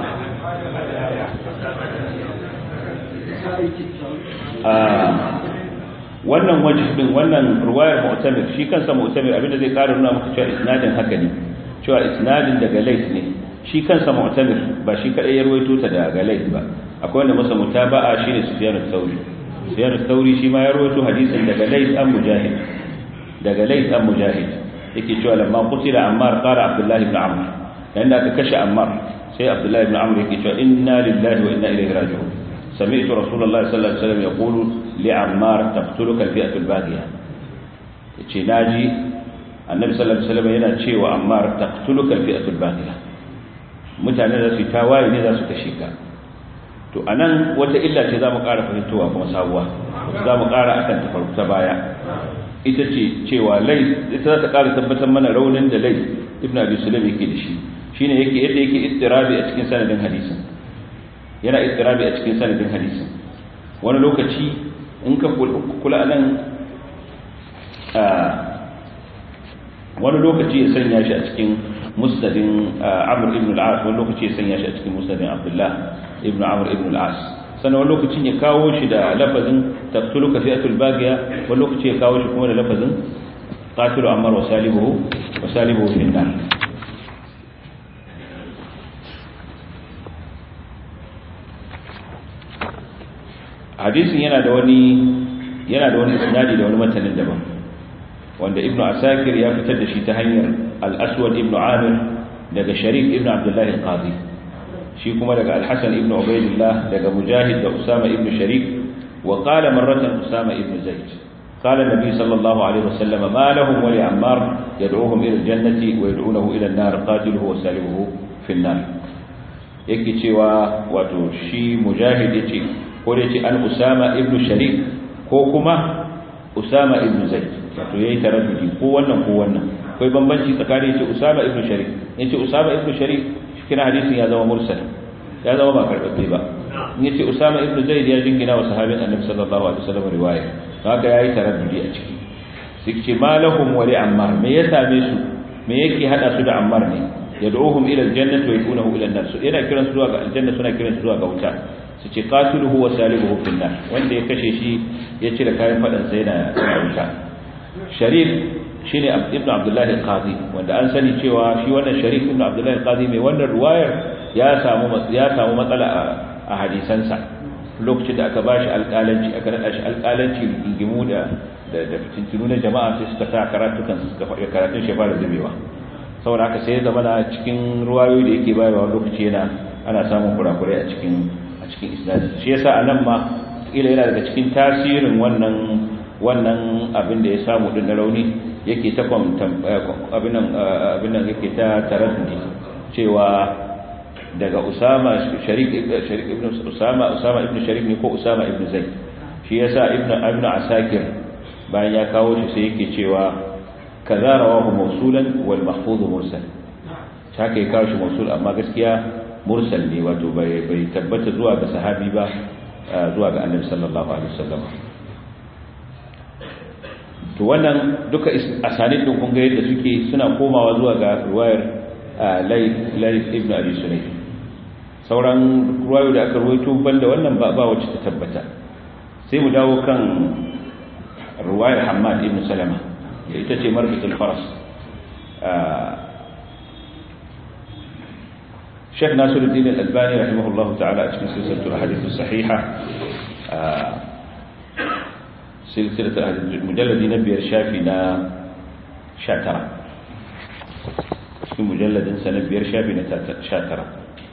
wannan wajh din wannan riwayar Mu'tamir shi kansa Mu'tamir abinda zai ƙara nuna maka cewa isnadin haka ne, cewa isnadin daga Layth ne. Shi kansa Mu'tamir ba shi kadai ya rawaito ta daga Layth ba, akwai wanda masa mutaba'a shine Sufyan al-Thawri. Sufyan al-Thawri shi ma ya rawaito hadisin daga Layth an Mujahid, daga Layth an Mujahid yake cewa lamma qutila Ammar qala Abdullah ibn Amr, yanda aka kashe Ammar sai Abdullah ibn Amr yake cewa inna lillahi wa inna ilaihi raji'un. سمعت رسول الله صلى الله عليه وسلم يقول لعمار تقتلك الفئة الباغية. yace naji annabi sallallahu alaihi wasallam yana cewa Ammar taqtuluka alfi'atu albaghiya, mutane da su tawaye ne za su kashe ka. To anan wata illa ce zamu ƙara fahimtowa kuma sabuwa, zamu ƙara akan ta farko ta baya, ita ce cewa Layth ita za ta ƙara tabbatar mana raunin da Layth ibn Abi Sulaym yake da shi, shine yake yadda yake istirabi a cikin sanadin hadisin, yana istirabi a cikin sanadin hadisin. Wani lokaci in ka kula nan wani lokaci ya sanya shi a cikin musnadin Amr ibn al-As, wani lokaci ya sanya shi a cikin musnadin Abdullah ibn Amr ibn al-As, sannan wani lokacin ya kawo shi da lafazin taqtuluka fi'atul baghiya, wani lokaci ya kawo shi kuma da lafazin qatilu Ammar wa salibuhu wa salibuhu fi an-nar. Hadisin yana da wani yana da wani isnadi da wani matanin daban, wanda Ibn Asakir ya fitar da shi ta hanyar Al-Aswad ibn Amir daga Sharik ibn Abdullah al-Qadi, shi kuma daga Al-Hasan ibn Ubaydillah daga Mujahid da Usama ibn Sharik. Wa qala marratan Usama ibn Zayd qala an-nabi sallallahu alaihi wasallam ma lahum wa li Ammar yad'uhum ila al-jannati wa yad'unahu ila an-nar qatiluhu wa salibuhu fi an-nar. Yake cewa wato shi Mujahid yace ko da ce an Usama ibn Sharik ko kuma Usama ibn Zayd, wato yayi taraddudi ko wannan ko wannan. Akwai bambanci tsakanin yace Usama ibn Sharik, yace Usama ibn Sharik shikenan hadisin ya zama mursal ya zama ba karɓaɓɓe ba. In yace Usama ibn Zaid ya jingina wa sahabin Annabi sallallahu alaihi wasallam riwaya haka yayi taraddudi a ciki. Sai ce malahum wa li Ammar, me ya same su, me yake hada su da Ammar ne? Yad'uhum ila al-jannati wa yadunuhu ila an-nar. Yana kiran su zuwa ga aljanna, suna kiran su zuwa ga wuta. Su ce qatiluhu wa salibuhu fil nar, wanda ya kashe shi ya cire kayan fadan sai yana wuta. Sharif shine Ibn Abdullah al-Qadi, wanda an sani cewa shi wannan Sharif Ibn Abdullah al-Qadi mai wannan riwayar ya samu ya samu matsala a hadisansa. Lokacin da aka bashi alƙalanci aka nada shi alƙalanci rigimu da da fitintunu na jama'a sai suka sa karatukan suka faɗi karatun shi fara zubewa. Saboda haka sai ya zama na cikin ruwayoyi da yake bayarwa lokaci yana ana samun kurakurai a cikin a cikin isnadi. Shi yasa anan ma kila yana daga cikin tasirin wannan wannan abin da ya samu din na rauni yake ta abin nan abin nan yake ta taraddudi cewa daga Usama Sharik Sharik ibn Usama Usama ibn Sharik ne ko Usama ibn Zaid. Shi yasa ibn ibn Asakir bayan ya kawo shi sai yake cewa kaza rawahu mawsulan wal mahfuz mursal. Haka ya kawo shi mawsul amma gaskiya mursal ne, wato bai bai tabbata zuwa ga sahabi ba zuwa ga Annabi sallallahu alaihi wasallam. To wannan duka asanid din kun ga yadda suke suna komawa zuwa ga riwayar Layth Layth ibn Abi Sulaym. Sauran ruwayo da aka ruwaito banda wannan ba ba wacce ta tabbata. Sai mu dawo kan ruwayar Hammad ibn Salama, ita ce marbitul faras. Sheikh Nasiruddin Al-Albani rahimahullahu ta'ala a cikin silsilatul hadith as-sahiha silsilatul hadith mujalladi na biyar shafi na sha tara, cikin mujalladin sa na biyar shafi na sha tara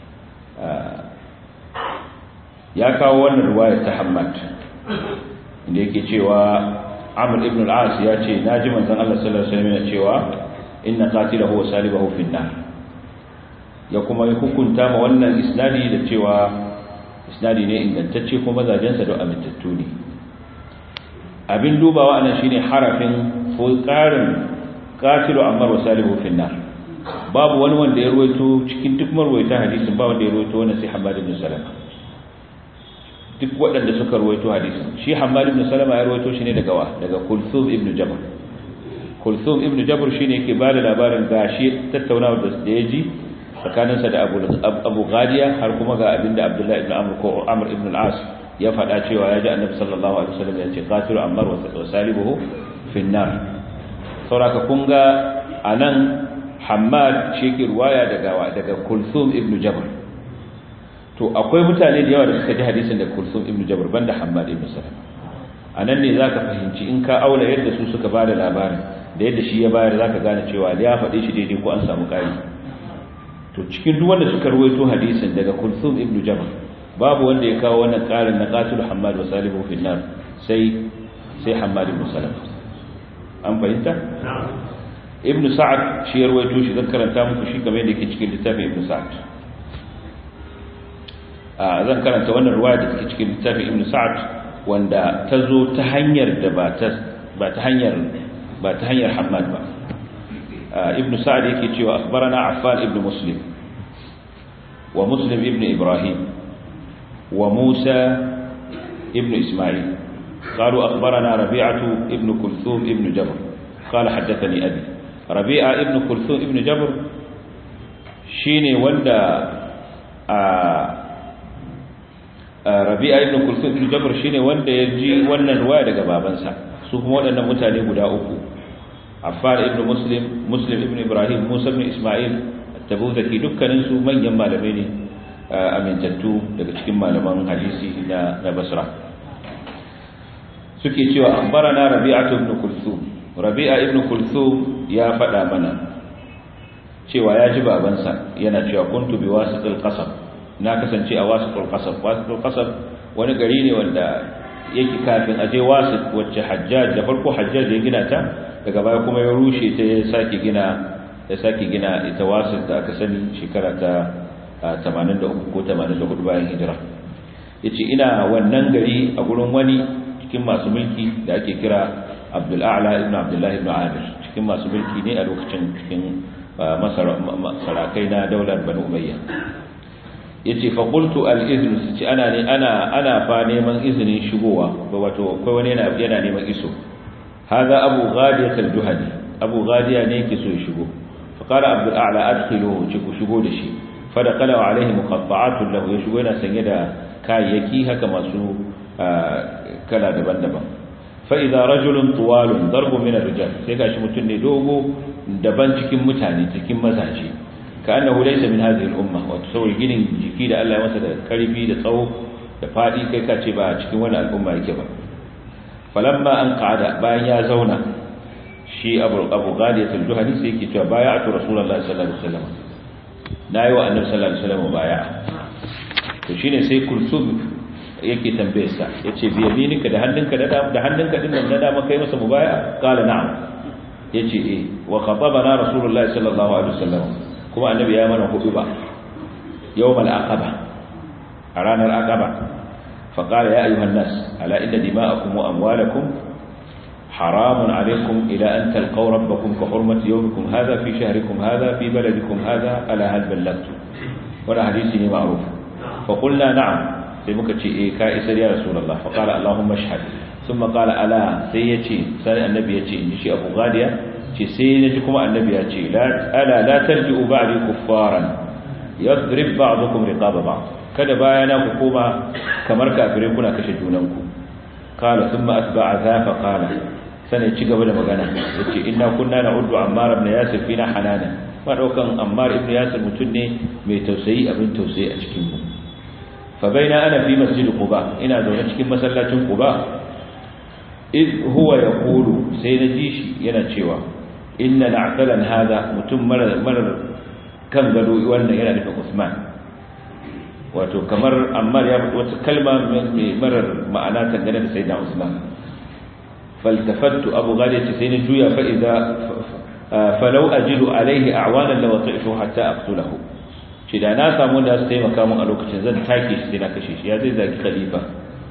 ya kawo wannan riwayar ta Hammad inda yake cewa Amr ibn al-As ya ce naji manzon Allah sallallahu alaihi wasallam ya cewa inna qatilahu wa salibahu fi an-nar, ya kuma yi hukunta ma wannan isnadi da cewa isnadi ne ingantacce kuma mazajensa da amintattu ne. Abin dubawa anan shine harafin ko karin qatilu Ammar wa salibahu fi an-nar. Babu wani wanda ya ruwaito cikin duk marwayata hadisin ba wanda ya ruwaito wannan sai Hammad ibn Salama. Duk waɗanda suka ruwaito hadisin shi Hammad ibn Salama ya ruwaito shi ne daga wa daga Kulthum ibn Jabr. Kulthum ibn Jabr shine yake ba da labarin gashi tattaunawa da ya ji tsakaninsa da Abu Abu Ghadiya har kuma ga abinda Abdullah ibn Amr ko Amr ibn al-As ya faɗa cewa ya ji Annabi sallallahu alaihi wasallam ya ce qatilu Ammar wa salibuhu fi an-nar. Sauraka kun ga anan Hammad shi ke ruwaya daga daga Kulthum ibn Jabr. To akwai mutane da yawa da suka ji hadisin da Kulthum ibn Jabr banda Hammad ibn Salama. Anan ne zaka fahimci in ka aula yadda su suka bada labarin da yadda shi ya bayar zaka gane cewa ya faɗe shi daidai ko an samu ƙari. To cikin duk wanda suka ruwaito hadisin daga Kulthum ibn Jabr babu wanda ya kawo wannan ƙarin na qatil Hammad wa salihu fi nar sai sai Hammad ibn Salama. An fahimta? Ibn Sa'ad shi ya ruwaito shi zan karanta muku shi kamar yadda yake cikin littafin Ibn Sa'ad. a zan karanta wannan riwaya da take cikin littafin Ibn Sa'ad wanda ta zo ta hanyar da ba ta ba ta hanyar ba ta hanyar Hammad ba. Ibn Sa'ad yake cewa akhbarana Affan ibn Muslim wa Muslim ibn Ibrahim wa Musa ibn Isma'il قالوا أخبرنا ربيعة ابن كلثوم ابن جبر قال حدثني أبي. ربيعة ابن كلثوم ابن جبر شيني وندا ربيعة ابن كلثوم ابن جبر شيني وندا يجي ونن رواية daga babansa su kuma waɗannan mutane guda uku Affan ibn Muslim Muslim ibn Ibrahim Musa ibn Isma'il at-Tabuzaki dukkanin su manyan malamai ne amintattu daga cikin malaman hadisi na Basra suke cewa ambarana Rabi'atu ibn Kulthum. Rabi'a ibn Kulthum ya faɗa mana cewa ya ji babansa yana cewa kuntu bi wasitil qasab, na kasance a wasitul qasab. Wasitul qasab wani gari ne wanda yake kafin aje wasit wacce Hajjaj da farko Hajjaj ya gina ta, daga baya kuma ya rushe ta ya sake gina ya sake gina ita wasit da aka sani shekara ta tamanin da uku ko tamanin da hudu bayan hijira. Yace ina wannan gari a gurin wani cikin masu mulki da ake kira Abdul A'la ibn Abdullah ibn Amir, cikin masu mulki ne a lokacin cikin masarakai na daular Banu Umayya. yace fa qultu al-idhn ci ana ne ana ana fa neman izinin shigowa wato kai wani yana yana neman iso hada Abu Ghadiyah al-Juhani Abu Ghadiya ne yake so ya shigo fa qala Abdul A'la adkhiluhu ci ku shigo da shi fa dakala alaihi muqatta'atun lahu ya shigo yana sanye da kayayyaki haka masu kala daban-daban fa idza rajulun tuwalun darbu min ar-rijal sai gashi mutun ne dogo daban cikin mutane cikin mazaje كأنه ليس من هذه الأمة وتصور جنين جكيد ألا مثلا كريبي لصوب لفادي كي كاتبا cikin wannan al'umma yake ba falamma an qada bayan ya zauna shi Abu Abu Ghadiyah al-Juhani sai yake cewa bai'atu Rasulullahi sallallahu alaihi wasallam nayi wa Annabi sallallahu alaihi wasallam bai'a to shine sai Kulsum yake tambaye sa yace bi yaminika da hannunka da da hannunka din nan da maka yi masa mubai'a qala na'am yace eh wa khatabana Rasulullahi sallallahu alaihi wasallam kuma annabi ya mana hudu ba yawmal aqaba a ranar aqaba fa qala ya ayuhan nas ala inna dima'akum wa amwalakum haramun alaykum ila an talqaw rabbakum ka hurmati yawmikum hadha fi shahrikum hadha fi baladikum hadha ala hal ballagtu wala hadisi ne ma'ruf fa qulna na'am sai muka ce eh ka isar ya rasulullah fa qala allahumma ashhad thumma qala ala sai yace sai annabi yace in shi Abu Ghadiya ce sai naji kuma annabi ya ce la ala la tarji'u ba'di kuffaran yadrib ba'dukum riqaba ba'd kada bayana ku koma kamar kafirai kuna kashe junanku qala thumma atba'a za fa qala sai ci gaba da magana yace inna kunna na'uddu ammar ibn yasir fina hanana ma daukan ammar ibn yasir mutun ne mai tausayi abin tausayi a cikin mu fa baina ana fi masjid quba ina zaune cikin masallacin quba id huwa yaqulu sai naji shi yana cewa inna na'talan hada mutum marar kan gado wannan yana da Usman wato kamar Ammar ya faɗi wata kalma mai marar ma'ana tangane da Sayyidina Usman faltafattu Abu Ghadiyah sai ne juya fa idza falau ajidu alaihi a'wanan law ta'ifu hatta aqtulahu shi da na samu da su taimaka mun a lokacin zan take shi sai na kashe shi ya zai zaki khalifa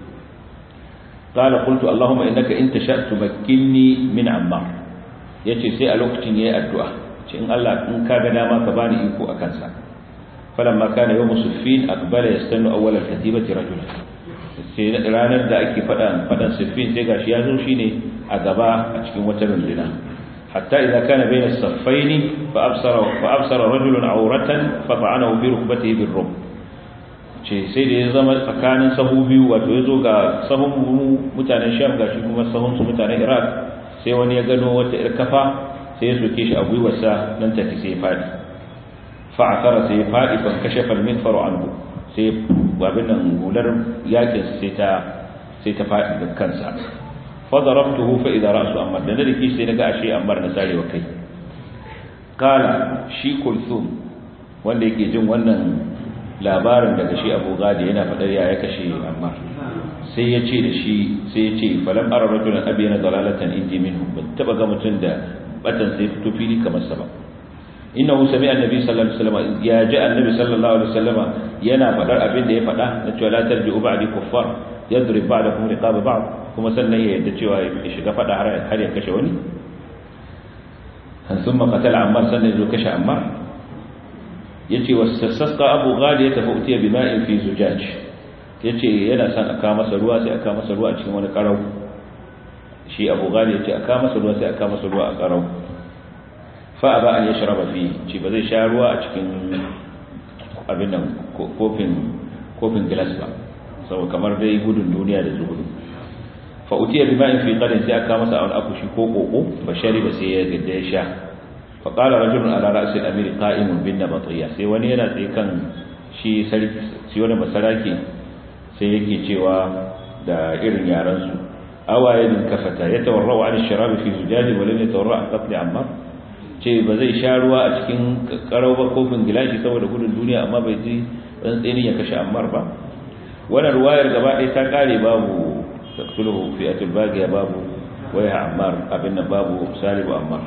qala qultu allahumma innaka in tasha tumakkinni min Ammar yace sai a lokacin yayi addu'a ce in Allah in ka ga dama ka bani iko akan sa falamma kana yawm suffin aqbala yastannu awwal al-katibati rajul sai ranar da ake fadan fadan suffin sai gashi yazo shine a gaba a cikin wata runduna hatta idza kana bayna as-saffayn fa absara fa absara rajulun awratan fa ta'anahu bi rukbatihi bir-rub ce sai da ya zama tsakanin sahu biyu wato yazo ga sahun mutanen Sham gashi kuma sahun su mutanen Iraq sai wani ya gano wata ir kafa sai ya soke shi a gwiwarsa nan take sai ya fadi fa akara sai ya fadi fa kashafa al-minfar anhu sai babin nan gular yakin sai ta sai ta fadi da kansa fa darabtuhu fa idha ra'su amma da dake sai naga ashe Ammar na sarewa kai kala shi Kulthum wanda yake jin wannan labarin daga shi Abu Ghadi yana fadar ya kashe Ammar sai ya ce da shi sai ya ce falam ara rajulan abiyana dalalatan indi minhu ban taba ga mutun da batan sai fito fili kamar sa ba innahu sami'a annabi sallallahu alaihi wasallam ya ji annabi sallallahu alaihi wasallam yana fadar abin da ya fada na cewa la tarji'u ba'di kuffar yadrib ba'dakum riqaba ba'd kuma sannan ya yadda cewa ya shiga fada har har ya kashe wani thumma qatala Ammar sannan ya kashe Ammar yace wastasqa Abu Ghadi ya tafuti bima'in fi zujaj yace yana son aka masa ruwa sai aka masa ruwa a cikin wani karau shi Abu Ghali yace aka masa ruwa sai aka masa ruwa a karau fa aba an yashraba fi ci ba zai sha ruwa a cikin abin nan kofin kofin glass ba saboda kamar dai gudun duniya da zuhudu fa utiya bima'in fi qadin sai aka masa an akushi ko koko ba shari ba sai ya gadda ya sha fa qala rajulun ala ra'si al-amir qa'imun bin nabatiyya sai wani yana tsaye kan shi sarki shi wani masaraki sai yake cewa da irin yaransu awaye din kafata ya tawarra'u an sharabi fi zujaji wa lam yatawarra an qatl Ammar ce ba zai sha ruwa a cikin karau ba kofin gilashi saboda gudun duniya amma bai ji dan tsini ya kashe Ammar ba wannan ruwayar gaba ɗaya ta kare babu taqtuluhu fi atul baghiya babu waya Ammar abin nan babu salibu Ammar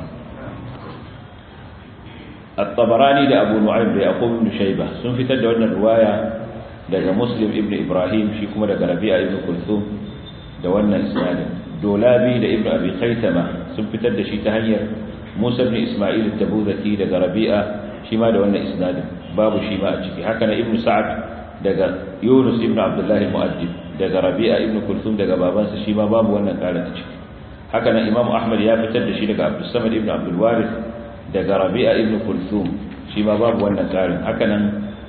at-Tabarani da Abu Nu'aym da Yaqub ibn Shaybah sun fitar da wannan ruwaya daga Muslim ibn Ibrahim shi kuma daga Rabi'a ibn Kulthum da wannan isnadin Dolabi da Ibn Abi Khaythama sun fitar da shi ta hanyar Musa ibn Isma'il at-Tabuzaki daga Rabi'a shi ma da wannan isnadin babu shi ma a ciki haka na Ibn Sa'ad daga Yunus ibn Abdullah al-Mu'addib daga Rabi'a ibn Kulthum daga babansa shi ma babu wannan karin a ciki haka nan Imam Ahmad ya fitar da shi daga Abdus Samad ibn Abdul Warith daga Rabi'a ibn Kulthum shi ma babu wannan karin haka nan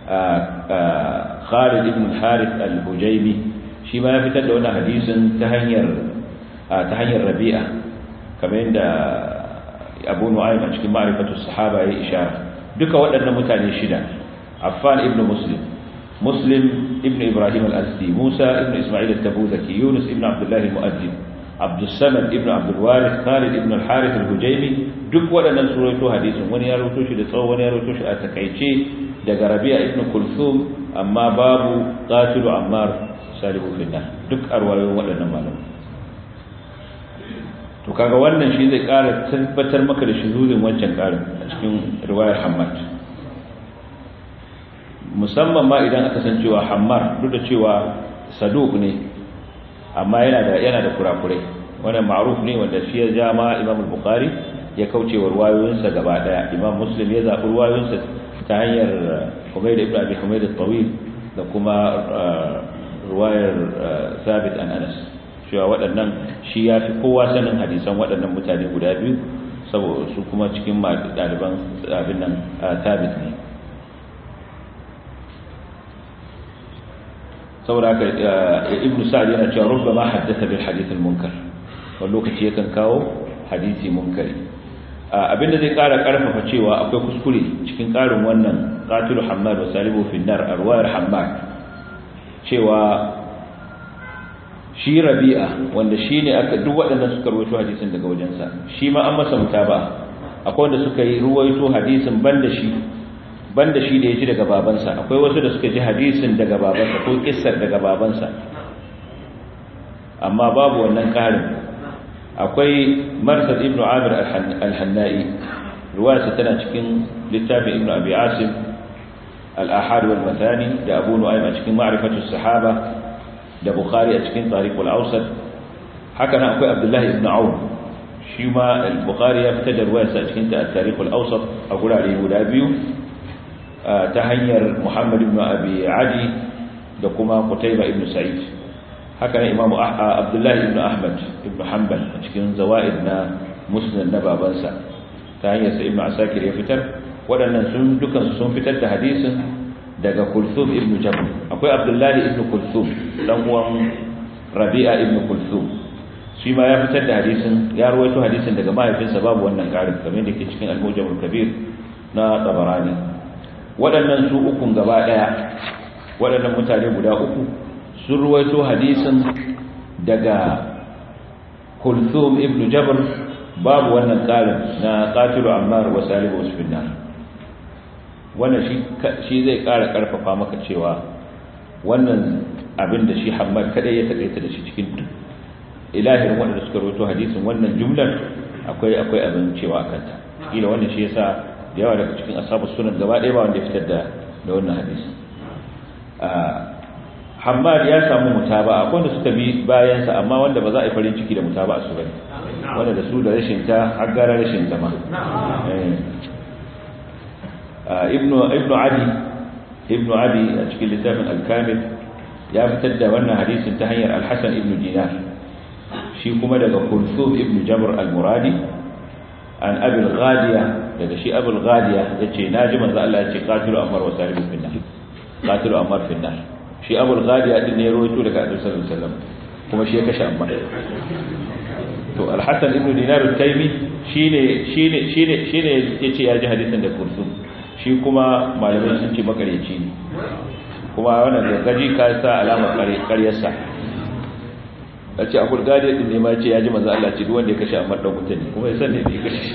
Khalid ibn Harith al-Hujaymi shi ma ya fitar da wannan hadisin ta hanyar ta hanyar Rabi'a kamar yadda Abu Nu'aym a cikin Ma'rifatus Sahaba ya ishara duka waɗannan mutane shida Affan ibn Muslim Muslim ibn Ibrahim al-Asdi Musa ibn Isma'il at-Tabuzaki Yunus ibn Abdullah al-Mu'addib Abdus Samad ibn Abdul Warith Khalid ibn al-Harith al-Hujaymi duk waɗannan su rawaito hadisin wani ya rawaito shi da tsawo wani ya rawaito shi a takaice daga Rabi'a ibn Kulthum amma babu qatilu Ammar salihu fillah duk arwayoyin waɗannan malamai to kaga wannan shi zai ƙara tabbatar maka da shuzuzin wancan ƙarin a cikin riwayar Hammad musamman ma idan aka san cewa Hammar duk da cewa saduq ne amma yana da yana da kurakurai wannan ma'ruf ne wanda shi ya ja ma Imam al-Bukhari ya kauce wa riwayoyinsa gaba daya Imam Muslim ya zaɓi riwayoyinsa ta hanyar Humayd ibn Abi Humayd al-Tawil da kuma riwayar Thabit an Anas cewa waɗannan shi ya fi kowa sanin hadisan waɗannan mutane guda biyu saboda su kuma cikin ɗaliban abin nan Thabit ne saboda haka Ibn Sa'd yana cewa rubbama haddatha bil hadith al munkar wani lokaci yakan kawo hadisi munkari abinda zai ƙara ƙarfafa cewa akwai kuskure cikin ƙarin wannan qatilu Hammad wa salibu fi nar arwayar Hammad cewa shi Rabi'a wanda shine aka duk waɗannan suka ruwaito hadisin daga wajensa shi ma an masa mutaba akwai wanda suka yi ruwaito hadisin banda shi banda shi da yaji daga babansa akwai wasu da suka ji hadisin daga babansa ko kissar daga babansa amma babu wannan ƙarin akwai Marsad ibn Amir al-Hannai ruwayarsa tana cikin littafin Ibn Abi Asim al-Ahad wal Mathani da Abu Nu'aym a cikin Ma'rifatus Sahaba da Bukhari a cikin Tariq al-Awsat haka nan akwai Abdullah ibn Aun shi ma al-Bukhari ya fitar da ruwayarsa a cikin Tariq al-Awsat a gurare guda biyu ta hanyar Muhammad ibn Abi Adi da kuma Qutayba ibn Sa'id haka nan Imam Abdullah ibn Ahmad ibn Hanbal a cikin Zawaid na Musnad na babansa ta hanyar sa Ibn Asakir ya fitar waɗannan sun dukan sun fitar da hadisin daga Kulthum ibn Jabr akwai Abdullah ibn Kulthum dan uwan Rabi'a ibn Kulthum shi ma ya fitar da hadisin ya rawaito hadisin daga mahaifinsa babu wannan ƙarin kamar yadda ke cikin Al-Mujam al-Kabir na Tabarani waɗannan su ukun gaba ɗaya waɗannan mutane guda uku sun ruwaito hadisin daga Kulthum ibn Jabr babu wannan ƙarin na qatilu Ammar wa salibu usfinnar wannan shi shi zai ƙara ƙarfafa maka cewa wannan abin da shi Hammad kadai ya takaita da shi cikin ilahirin wanda suka ruwaito hadisin wannan jumlar akwai akwai abin cewa kanta kila wannan shi yasa da yawa daga cikin ashabus sunan gaba ɗaya ba wanda ya fitar da da wannan hadisi Hammad ya samu mutaba akwai wanda suka bi bayan sa amma wanda ba za a yi farin ciki da mutaba su bane wanda da su da rashin ta har gara rashin ta ma ibnu ibnu Adi ibnu Adi a cikin littafin al-Kamil ya fitar da wannan hadisin ta hanyar al-Hasan ibn Dinar shi kuma daga Kulthum ibn Jabr al-Muradi an Abi al-Ghadiya daga shi Abu al-Ghadiya yace naji manzo Allah yace qatilu Ammar wa salibu fi nar qatilu Ammar fi nar shi Abu al-Ghadiya din ne rawaito daga Annabi sallallahu alaihi wasallam kuma shi ya kashe Ammar to al-Hasan ibn Dinar al-Taymi shine shine shine shine yace ya ji hadisin da Kulthum shi kuma malamai sun ce makareci ne kuma wannan gaji ka sa alamar ƙaryarsa a ce Abu al-Ghadiya din ne ma yace ya ji manzo Allah ce duk wanda ya kashe Ammar dan mutane kuma ya san ne ya kashe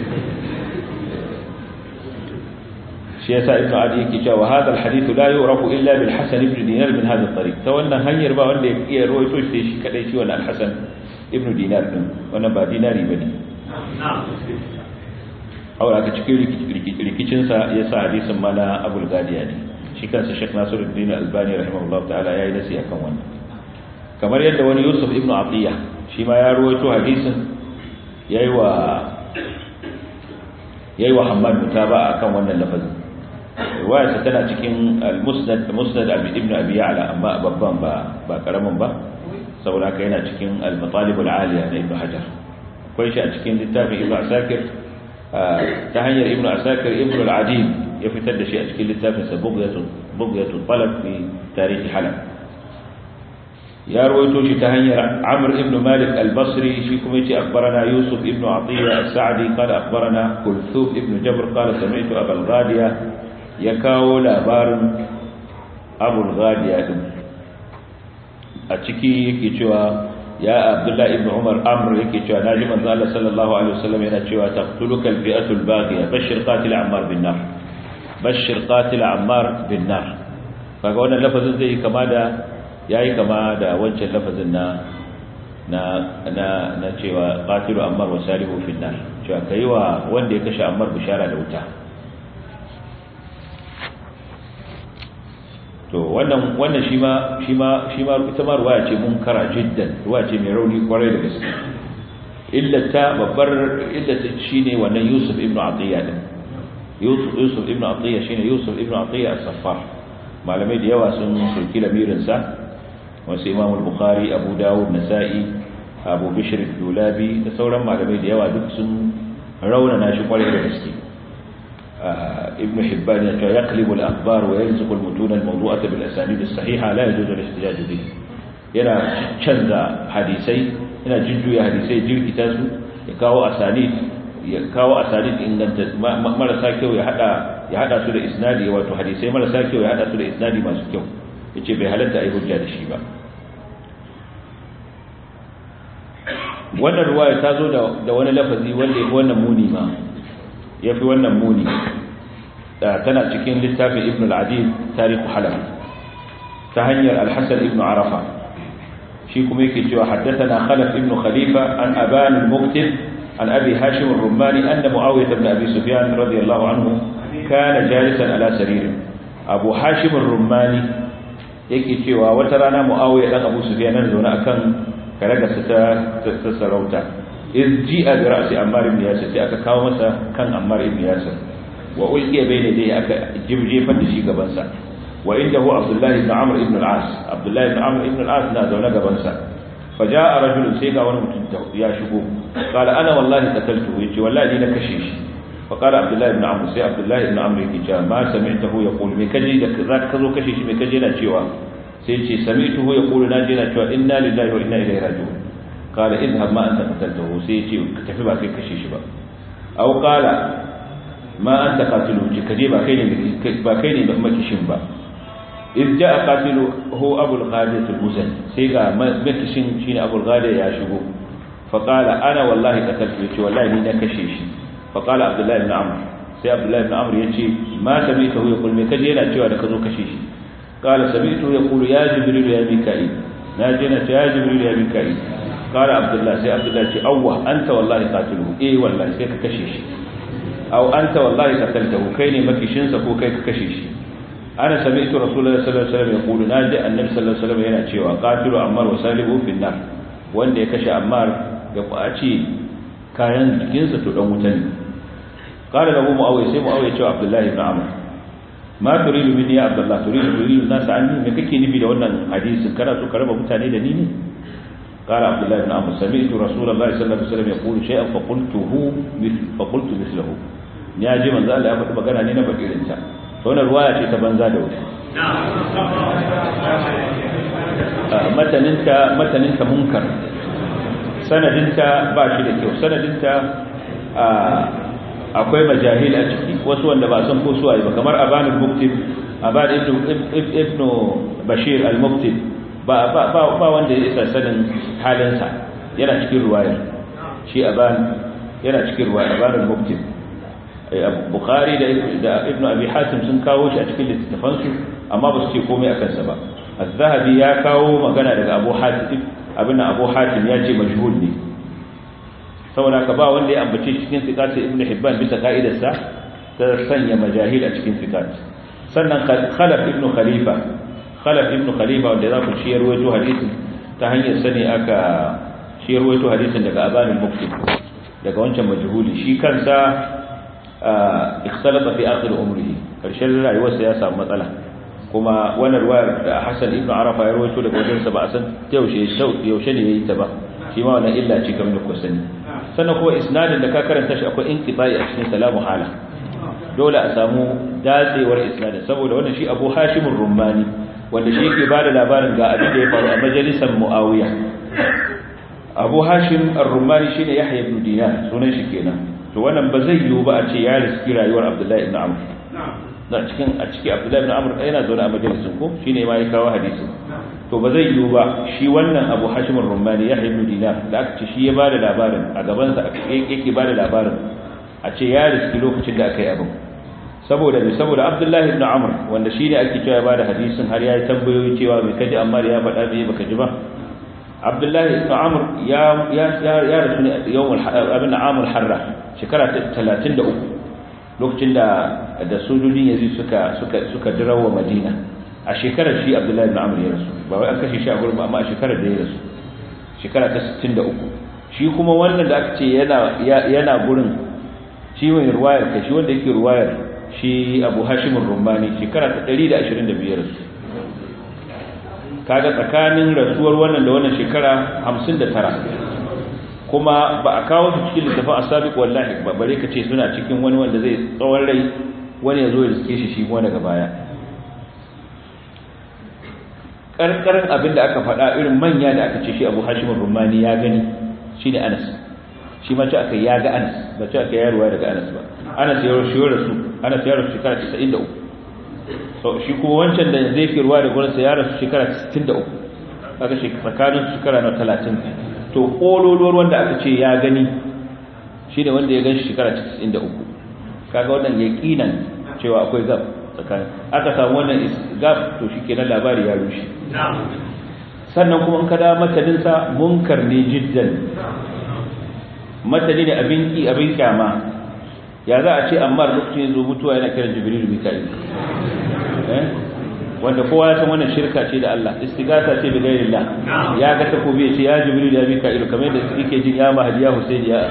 shi yasa Ibn Adi yake cewa hadha al-hadith la yurafu illa bil Hasan ibn Dinar min hadha al-tariq ta wannan hanyar ba wanda ya iya rawaito shi shi kadai shi wannan al-Hasan ibn Dinar din wannan ba dinari bane aure aka cikin rikicin sa yasa hadisin mana Abu al-Ghadiya ne shi kansa Sheikh Nasiruddin Albani rahimahullahu ta'ala yayi nasi akan wannan kamar yadda wani Yusuf ibn Atiyya shi ma ya rawaito hadisin yayi wa yayi wa Hammad mutaba'a akan wannan lafazin riwaya tana cikin al-musnad musnad ibn abi ya'la amma babban ba ba karamin ba saboda haka yana cikin al-matalib al-aliya na ibn hajar akwai shi a cikin littafin ibn asakir ta hanyar ibn asakir ibn al-adid ya fitar da shi a cikin littafin sa bughyatu bughyatu talab fi tarikh halab ya rawaito shi ta hanyar amr ibn malik al-basri shi kuma yace akhbarana yusuf ibn atiya as-sa'di qala akhbarana kulthum ibn jabr qala sami'tu abul ghadiya ya kawo labarin abul ghadiya din a ciki yake cewa ya abdullahi ibn umar amr yake cewa naji manzo Allah sallallahu alaihi wasallam yana cewa taqtuluka al-fi'atu al-baghiya bashir qatil ammar bin nar bashir qatil ammar bin nar kaga wannan lafazin zai kama da yayi kama da wancan lafazin na na na na cewa qatilu ammar wa salihu fi nar cewa kaiwa wanda ya kashe ammar bishara da wuta to wannan wannan shi ma shi ma shi ma ita ma ruwaya ce munkara jiddan ruwaya ce mai rauni kwarai da gaske illata babbar illata shine wannan Yusuf ibn Atiyya din Yusuf Yusuf ibn Atiyya shine Yusuf ibn Atiyya as-Saffar malamai da yawa sun soki lamirin sa wasu Imam al-Bukhari Abu Dawud Nasa'i Abu Bishr al-Dulabi da sauran malamai da yawa duk sun raunana shi kwarai da gaske ابن حبان يقلب الأخبار ويلزق المتون الموضوعة بالأسانيد الصحيحة لا يجوز الاحتجاج به yana canza hadisai yana jujjuya hadisai jirkita su ya kawo asanid ya kawo asanid inganta marasa kyau ya hada ya hada su da isnadi wato hadisai marasa kyau ya hada su da isnadi masu kyau yace bai halatta ai hujja da shi ba wannan ruwaya ta zo da wani lafazi wanda yafi wannan muni ma yafi wannan muni tana cikin littafin ibn al-adid tarikh halab ta hanyar al-hasan ibn arafa shi kuma yake cewa haddathana khalaf ibn khalifa an aban al-muqtib an abi hashim ar-rumani anna muawiyah ibn abi sufyan radiyallahu anhu kana jalisan ala sarir abu hashim ar-rumani yake cewa wata rana muawiyah dan abu sufyan nan zaune akan karagarsa ta sarauta iz ji'a bi ra'si ammar ibn yasir sai aka kawo masa kan ammar ibn yasir wa ulqiya bayna dai aka jibjefar da shi gaban sa wa indahu abdullah ibn amr ibn al-as abdullah ibn amr ibn al-as na zaune gaban sa faja'a rajul sai ga wani mutum ya shigo qala ana wallahi qataltu yace wallahi na kashe shi fa qala abdullah ibn amr sai abdullah ibn amr yake cewa ma sami'tahu yaqul me kaje da za ka zo kashe shi me kaje na cewa sai ce sami'tuhu yaqulu naji na cewa inna lillahi wa inna ilaihi raji'un qala idhhab ma anta qataltahu sai ce ka tafi ba kai kashe shi ba aw qala ma anta qatiluhu kaje ba kai ne ba kai ne ba makishin ba idh jaa qatiluhu abu al-ghadiyah al-muzani sai ga makishin shine abu al-ghadiyah ya shigo fa qala ana wallahi qataltu yace wallahi ni na kashe shi fa qala abdullah ibn amr sai abdullah ibn amr yace ma sami'tahu yaqul me kaje yana cewa da ka zo kashe shi qala sami'tuhu yaqulu ya jibril ya mika'il naji na ya jibril ya mika'il qala abdullah sai abdullah ce awwa anta wallahi qatiluhu eh wallahi sai ka kashe shi aw anta wallahi qataltahu kai ne makishin sa ko kai ka kashe shi ana sami'tu rasulullahi sallallahu alaihi wasallam yaqulu naji annabi sallallahu alaihi wasallam yana cewa qatilu ammar wa salihu fin nar wanda ya kashe ammar ya kwaci kayan jikinsa to dan wuta ne qala lahu muawiya sai muawiya ya ce abdullah ibn amr ma turidu minni ya abdullah turidu turidu nas anni me kake nufi da wannan hadisin kana so ka raba mutane da ni ne qala abdullah ibn amr sami'tu rasulullahi sallallahu alaihi wasallam yaqulu shay'an fa qultuhu mithl fa qultu mithluhu ni aje manzo Allah ya faɗi magana ne na bakirin ta to wannan ruwaya ce ta banza da wuta mataninta mataninta munkar sanadinta ba shi da kyau sanadinta akwai majahil a ciki wasu wanda ba san ko su ba kamar aban al-muktib aban ibn bashir al-muktib ba ba ba wanda ya isa sanin halinsa yana cikin ruwaya shi aban yana cikin ruwaya aban al-muktib bukhari da ibn abi hatim sun kawo shi a cikin littafansu amma ba su ce komai akan sa ba az-zahabi ya kawo magana daga abu hatim abin abu hatim ya ce majhul ne saboda ka ba wanda ya ambace cikin sikat ibn hibban bisa ka'idarsa ta sanya majahil a cikin sikat sannan khalaf ibn khalifa khalaf ibn khalifa wanda za ku shiyar wato hadisin ta hanyar sani aka shiyar wato hadisin daga aban al-mufti daga wancan majhuli shi kansa اختلط في آخر عمره karshen rayuwarsa ya samu matsala kuma wannan ruwayar da Hassan ibn Arafa ya rawaito daga wajensa ba a san yaushe yaushe ne yayi ta ba shi ma wannan illa ce kamar da ku sani sannan kuma isnadin da ka karanta shi akwai inqita'i a cikin salamu hala dole a samu datsewar isnadin saboda wannan shi Abu Hashim ar-Rummani wanda shi yake bada labarin ga abin da ya faru a majalisar Muawiya Abu Hashim ar-Rummani shine Yahya ibn Dinar sunan shi kenan to wannan ba zai yiwu ba a ce ya riski rayuwar Abdullahi ibn Amr na cikin a cikin Abdullahi ibn Amr yana zaune a majalisin ko shine ma ya kawo hadisin to ba zai yiwu ba shi wannan Abu Hashim ar-Rummani Yahya ibn Dinar da aka ce shi ya bada labarin a gaban sa yake bada labarin a ce ya riski lokacin da aka yi abin saboda me saboda Abdullahi ibn Amr wanda shine ake cewa ya bada hadisin har ya yi tambayoyi cewa me kaji amma ya faɗa me baka ji ba Abdullahi ibn Amr ya ya ya rasu ne yawmul abin amul harra shekara talatin da uku lokacin da da sojojin Yazid suka suka suka dirawa Madina a shekarar shi Abdullahi ibn Amr ya rasu ba wai an kashe shi a gurin ba amma a shekarar da ya rasu shekara ta sittin da uku shi kuma wannan da aka ce yana yana gurin shi mai ruwayar ka shi wanda yake ruwayar shi Abu Hashim ar-Rummani shekara ta ɗari da ashirin da biyar rasu kaga tsakanin rasuwar wannan da wannan shekara hamsin da tara kuma ba a kawo su cikin littafin asabiq wallahi ba bare kace suna cikin wani wanda zai tsawon rai wani yazo ya riske shi shi kuma daga baya karkarin abin da aka faɗa irin manya da aka ce shi Abu Hashim ar-Rummani ya gani shine Anas shi ma ce aka ya ga Anas ba ce aka yarwa daga Anas ba Anas ya rasu Anas ya rasu shekara casa'in da uku so shi kuma wancan da zai ke ruwa da gurinsa ya rasu shekara sittin da uku kaga shi tsakanin shekara na talatin to kololuwar wanda aka ce ya gani shine wanda ya gan shi shekara casa'in da uku kaga wannan yaqinan cewa akwai gab tsakanin aka samu wannan gab to shikenan labari ya rushe sannan kuma in ka da matanin sa munkar ne jiddan matani ne abin ki abin kyama ya za a ce amma lokacin zo mutuwa yana kiran Jibril Mika'il wanda kowa ya san wannan shirka ce da Allah istighatha ce da gairillah ya ga takobi ce ya Jibril ya Mika'il kamar yadda yake jin ya Mahdi ya Husayn ya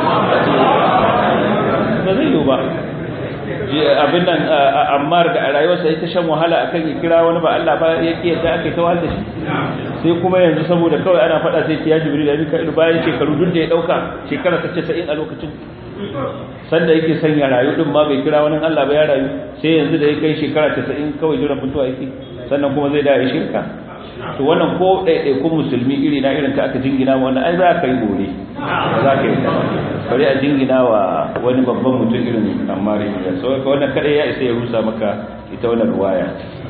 ba zai yi ba abin nan Ammar da a rayuwarsa ya ta shan wahala akan ya kira wani ba Allah ba yake yadda aka ta wahala shi sai kuma yanzu saboda kawai ana faɗa sai ya Jibril ya Mika'il bayan shekaru duk da ya dauka shekara ta casa'in a lokacin sanda yake sanya rayu din ma bai kira wani Allah ba ya rayu sai yanzu da ya kai shekara casa'in kawai jiran mutuwa yake sannan kuma zai da shirka to wannan ko ɗaiɗai ko musulmi iri na irin ka aka jingina wa wannan ai za ka yi gore za ka yi bari a jingina wa wani babban mutum irin Ammar ya so ka wannan kadai ya isa ya rusa maka ita wannan ruwaya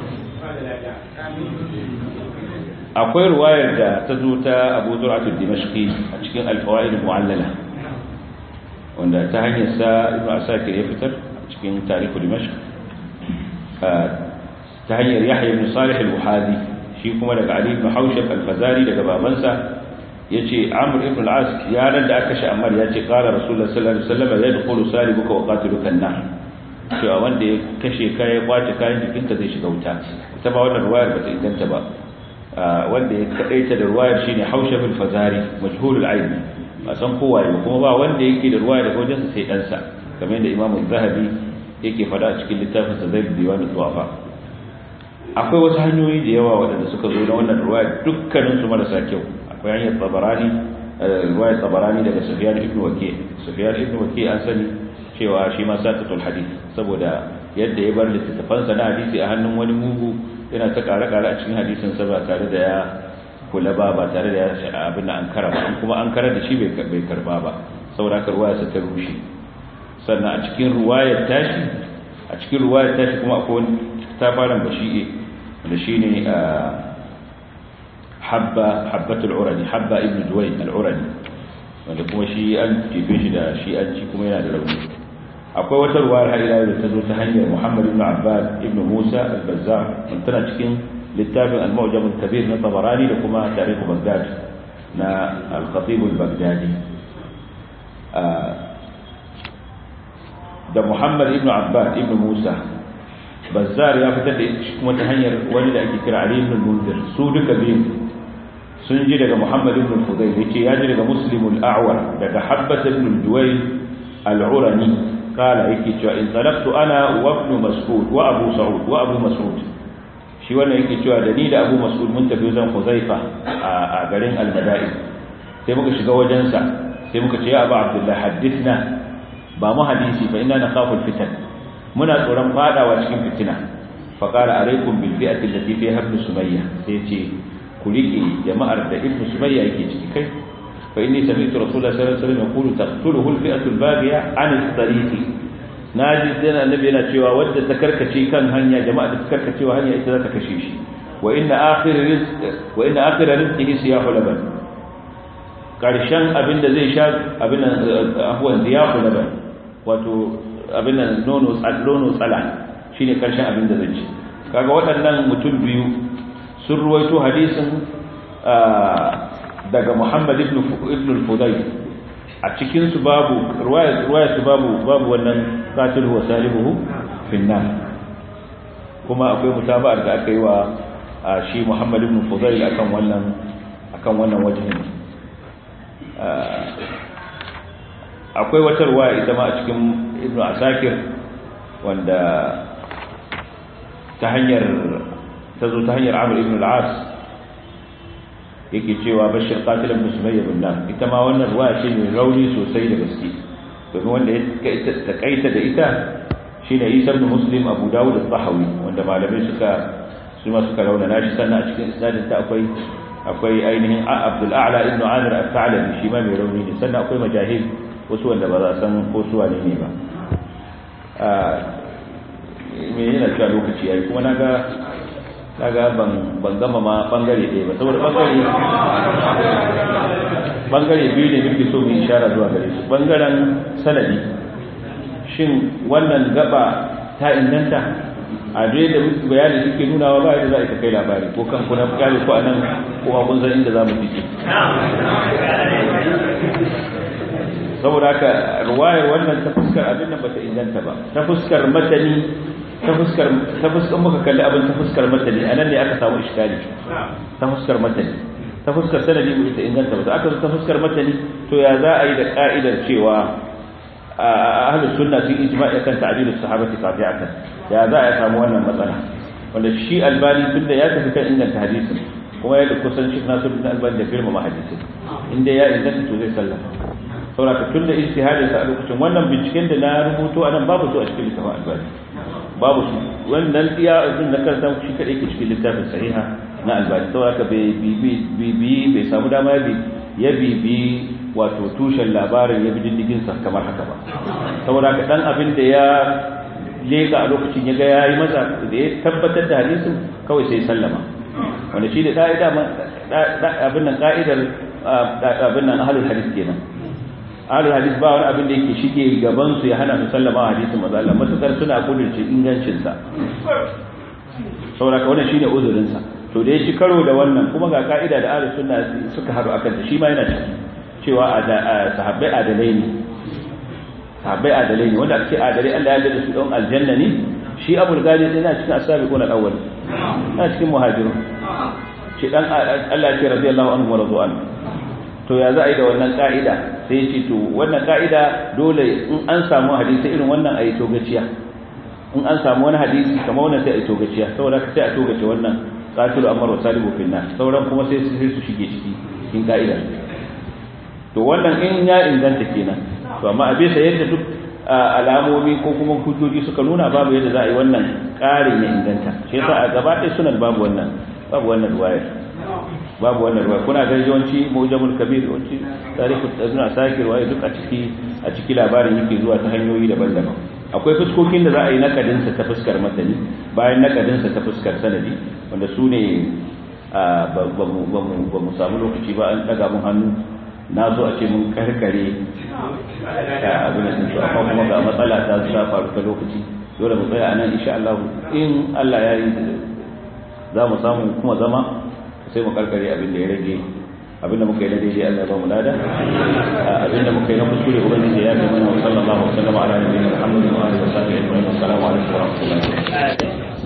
akwai ruwayar da ta zo ta Abu Zur'at ad-Dimashqi a cikin al-Fawaid al-Mu'allala wanda ta hanyar sa Ibn Asakir ya fitar cikin Tarikh Dimashq ta hanyar Yahya ibn Salih al-Wahidi shi kuma daga Ali ibn Hawshab al-Fazari daga babansa yace Amr ibn al-As ya ran da aka shi Ammar yace qala Rasulullah sallallahu alaihi wasallam yadkhulu salibuka wa qatiluka an-nar cewa wanda ya kashe kai ya kwace kayan jikinka zai shiga wuta ita ba wannan ruwayar ba ta inganta ba wanda ya kadaita da ruwayar shine Hawshab al-Fazari majhul al-ayn ba san kowa ne kuma ba wanda yake da ruwaya daga wajensa sai dan sa kamar yadda Imam Az-Zahabi yake fada a cikin littafin sa Zaid Diwan al-Du'afa akwai wasu hanyoyi da yawa wadanda suka zo da wannan ruwaya dukkanin su marasa kyau akwai hanyar Tabarani ruwayar Tabarani daga Sufyan ibn Waki' Sufyan ibn Waki' an sani cewa shi ma saqatul hadith saboda yadda ya bar littafan sa na hadisi a hannun wani mugu yana ta kare-kare a cikin hadisin sa ba tare da ya kula ba ba tare da ya abin da an kara ba kuma an karar da shi bai karba ba saboda haka ruwaya sa ta rushe sannan a cikin ruwayar tashi a cikin ruwayar tashi kuma akwai tafaran bashi'i da shine habba habbatul urani habba ibn duway al-urani wanda kuma shi an jefe shi da shi an ci kuma yana da rauni akwai wata ruwayar har ila da ta zo ta hanyar Muhammad ibn Abbad ibn Musa al-Bazzar tana cikin littafin al-Mu'jam al-Kabir na Tabarani da kuma Tarikh Baghdad na al-Khatib al-Baghdadi da Muhammad ibn Abbad ibn Musa Bazzar ya fitar da kuma ta hanyar wani da ake kira Ali ibn al-Munzir su duka biyu sun ji daga Muhammad ibn Fudayl yace ya ji daga Muslim al-A'war daga Habbat ibn Duwayl al-Urani qala yake cewa in talaqtu ana wa ibn mas'ud wa abu sa'ud wa abu mas'ud shi wannan yake cewa da ni da abu mas'ud mun tafi wajen Huzaifa a garin al-Madain sai muka shiga wajensa sai muka ce ya abu abdullah hadithna ba mu hadisi fa inna nakhafu al-fitan muna tsoron fadawa cikin fitina fa qala alaykum bil fi'ati allati fiha ibn sumayya sai ce ku rike jama'ar da ibn sumayya yake ciki kai fa inni sami'tu rasulullah sallallahu alaihi wasallam yaqulu taqtuluhu al-fi'atu al-baghiya 'an al-tariqi naji dan annabi yana cewa wanda ta karkace kan hanya jama'a da ta karkace wa hanya ita za ta kashe shi wa inna akhir rizq wa inna akhir rizqihi siyahu laban karshen abinda zai sha abin abuwan siyahu laban wato abin nan nono nono tsala shine karshen abinda zai ci kaga waɗannan mutum biyu sun ruwaito hadisin daga Muhammad ibn ibn al-Fudayl a cikin su babu riwaya riwaya su babu babu wannan qatil wa salibuhu finnar kuma akwai mutaba'ar da aka yi wa shi Muhammad ibn Fudayl akan wannan akan wannan wajen akwai wata riwaya ita ma a cikin Ibn Asakir wanda ta hanyar tazo ta hanyar Amr ibn al-As yake cewa bashir qatil ibn sumayya bin nar ita ma wannan ruwaya ce mai rauni sosai da gaske domin wanda ya takaita da ita shine Isa ibn Muslim Abu Dawud al-Tahawi wanda malamai suka su ma suka rauna nashi sannan a cikin isnadin ta akwai akwai ainihin Abdul A'la ibn Amir al-Thalabi shi ma mai rauni ne sannan akwai majahil wasu wanda ba za san ko su wane ne ba me yana cewa lokaci yayi kuma naga kaga ban ban gama ma bangare ɗaya ba saboda bangare bangare biyu ne muke so mu ishara zuwa gare su bangaren sanadi shin wannan gaba ta inganta a dai da muke bayani suke nunawa ba yadda za a kai labari ko kan kuna kyale ko anan ko kun san inda za mu fice saboda haka ruwayar wannan ta fuskar abin nan bata inganta ba ta fuskar matani ta fuskar ta fuskar muka kalli abin ta fuskar matani anan ne aka samu iskali ta fuskar matani ta fuskar sanadi mu ita inganta ba aka ta fuskar matani to ya za a yi da ka'idar cewa ahlus sunna sun ijma'i kan ta'dilus sahabati qati'atan ya za a samu wannan matsala wanda shi albani tunda ya tafi kan inganta hadisin kuma ya da kusan shi Nasiruddin Albani da girmama hadisin inda ya inganta to zai sallama saboda tunda ijtihadin sa a lokacin wannan binciken da na rubuto anan babu su a cikin littafin albani babu su wannan iya azin na karanta shi kadai ke cikin littafin sahiha na albani saboda bai bibi bibi bai samu dama ya bibi wato tushen labarin ya bi diddigin sa kamar haka ba saboda ka dan abin da ya leka a lokacin ya ga yayi masa da ya tabbatar da hadisin kawai sai sallama wanda shi da ka'ida abin nan ka'idar abin nan ahlul hadis kenan ahlul hadis ba wani abin da yake shige gaban su ya hana su sallama hadisin manzo Allah matakar suna kudurce ingancin sa saboda wannan shine uzurin sa to da ya ci karo da wannan kuma ga ka'ida da ahlus sunna suka haɗu akan ta shi ma yana ciki cewa sahabbai adalai ne sahabbai adalai ne wanda ake adalai Allah ya yarda su don aljanna ne shi Abul Ghali yana cikin as-sabiqun al-awwal yana cikin muhajirun shi dan Allah ya ce radiyallahu anhu wa radwan to ya za a yi da wannan ka'ida sai ya ce to wannan ka'ida dole in an samu hadisi irin wannan ayi to gaciya in an samu wani hadisi kamar wannan sai ayi to gaciya saboda ka sai a to gace wannan qatilu amru salibu fil nas sauran kuma sai su shige ciki cikin ka'ida to wannan in ya inganta kenan to amma a bisa yadda duk alamomi ko kuma hujjoji suka nuna babu yadda za a yi wannan ƙarin ya inganta shi yasa a gaba ɗaya sunan babu wannan babu wannan ruwaya babu wannan ruwaya kuna ga yawanci mujamul kabir yawanci tarihi ibn asakir waye duk a ciki a ciki labarin yake zuwa ta hanyoyi daban-daban akwai fuskokin da za a yi nakadin sa ta fuskar matani bayan nakadin sa ta fuskar sanadi wanda su ne ba mu samu lokaci ba an daga mun hannu na so a ce mun karkare da abin da sun amma kuma ga matsala ta ta faru ta lokaci dole mu tsaya anan insha Allah in Allah ya yi za mu samu kuma zama sai mu karkare abin da ya rage abin da muka yi na daidai Allah ya ba mu lada abin da muka yi na kuskure ubangiji ya yi mana wa sallallahu alaihi wa sallam ala nabiyina Muhammadin wa alihi wa sahbihi ajma'in assalamu alaikum wa rahmatullahi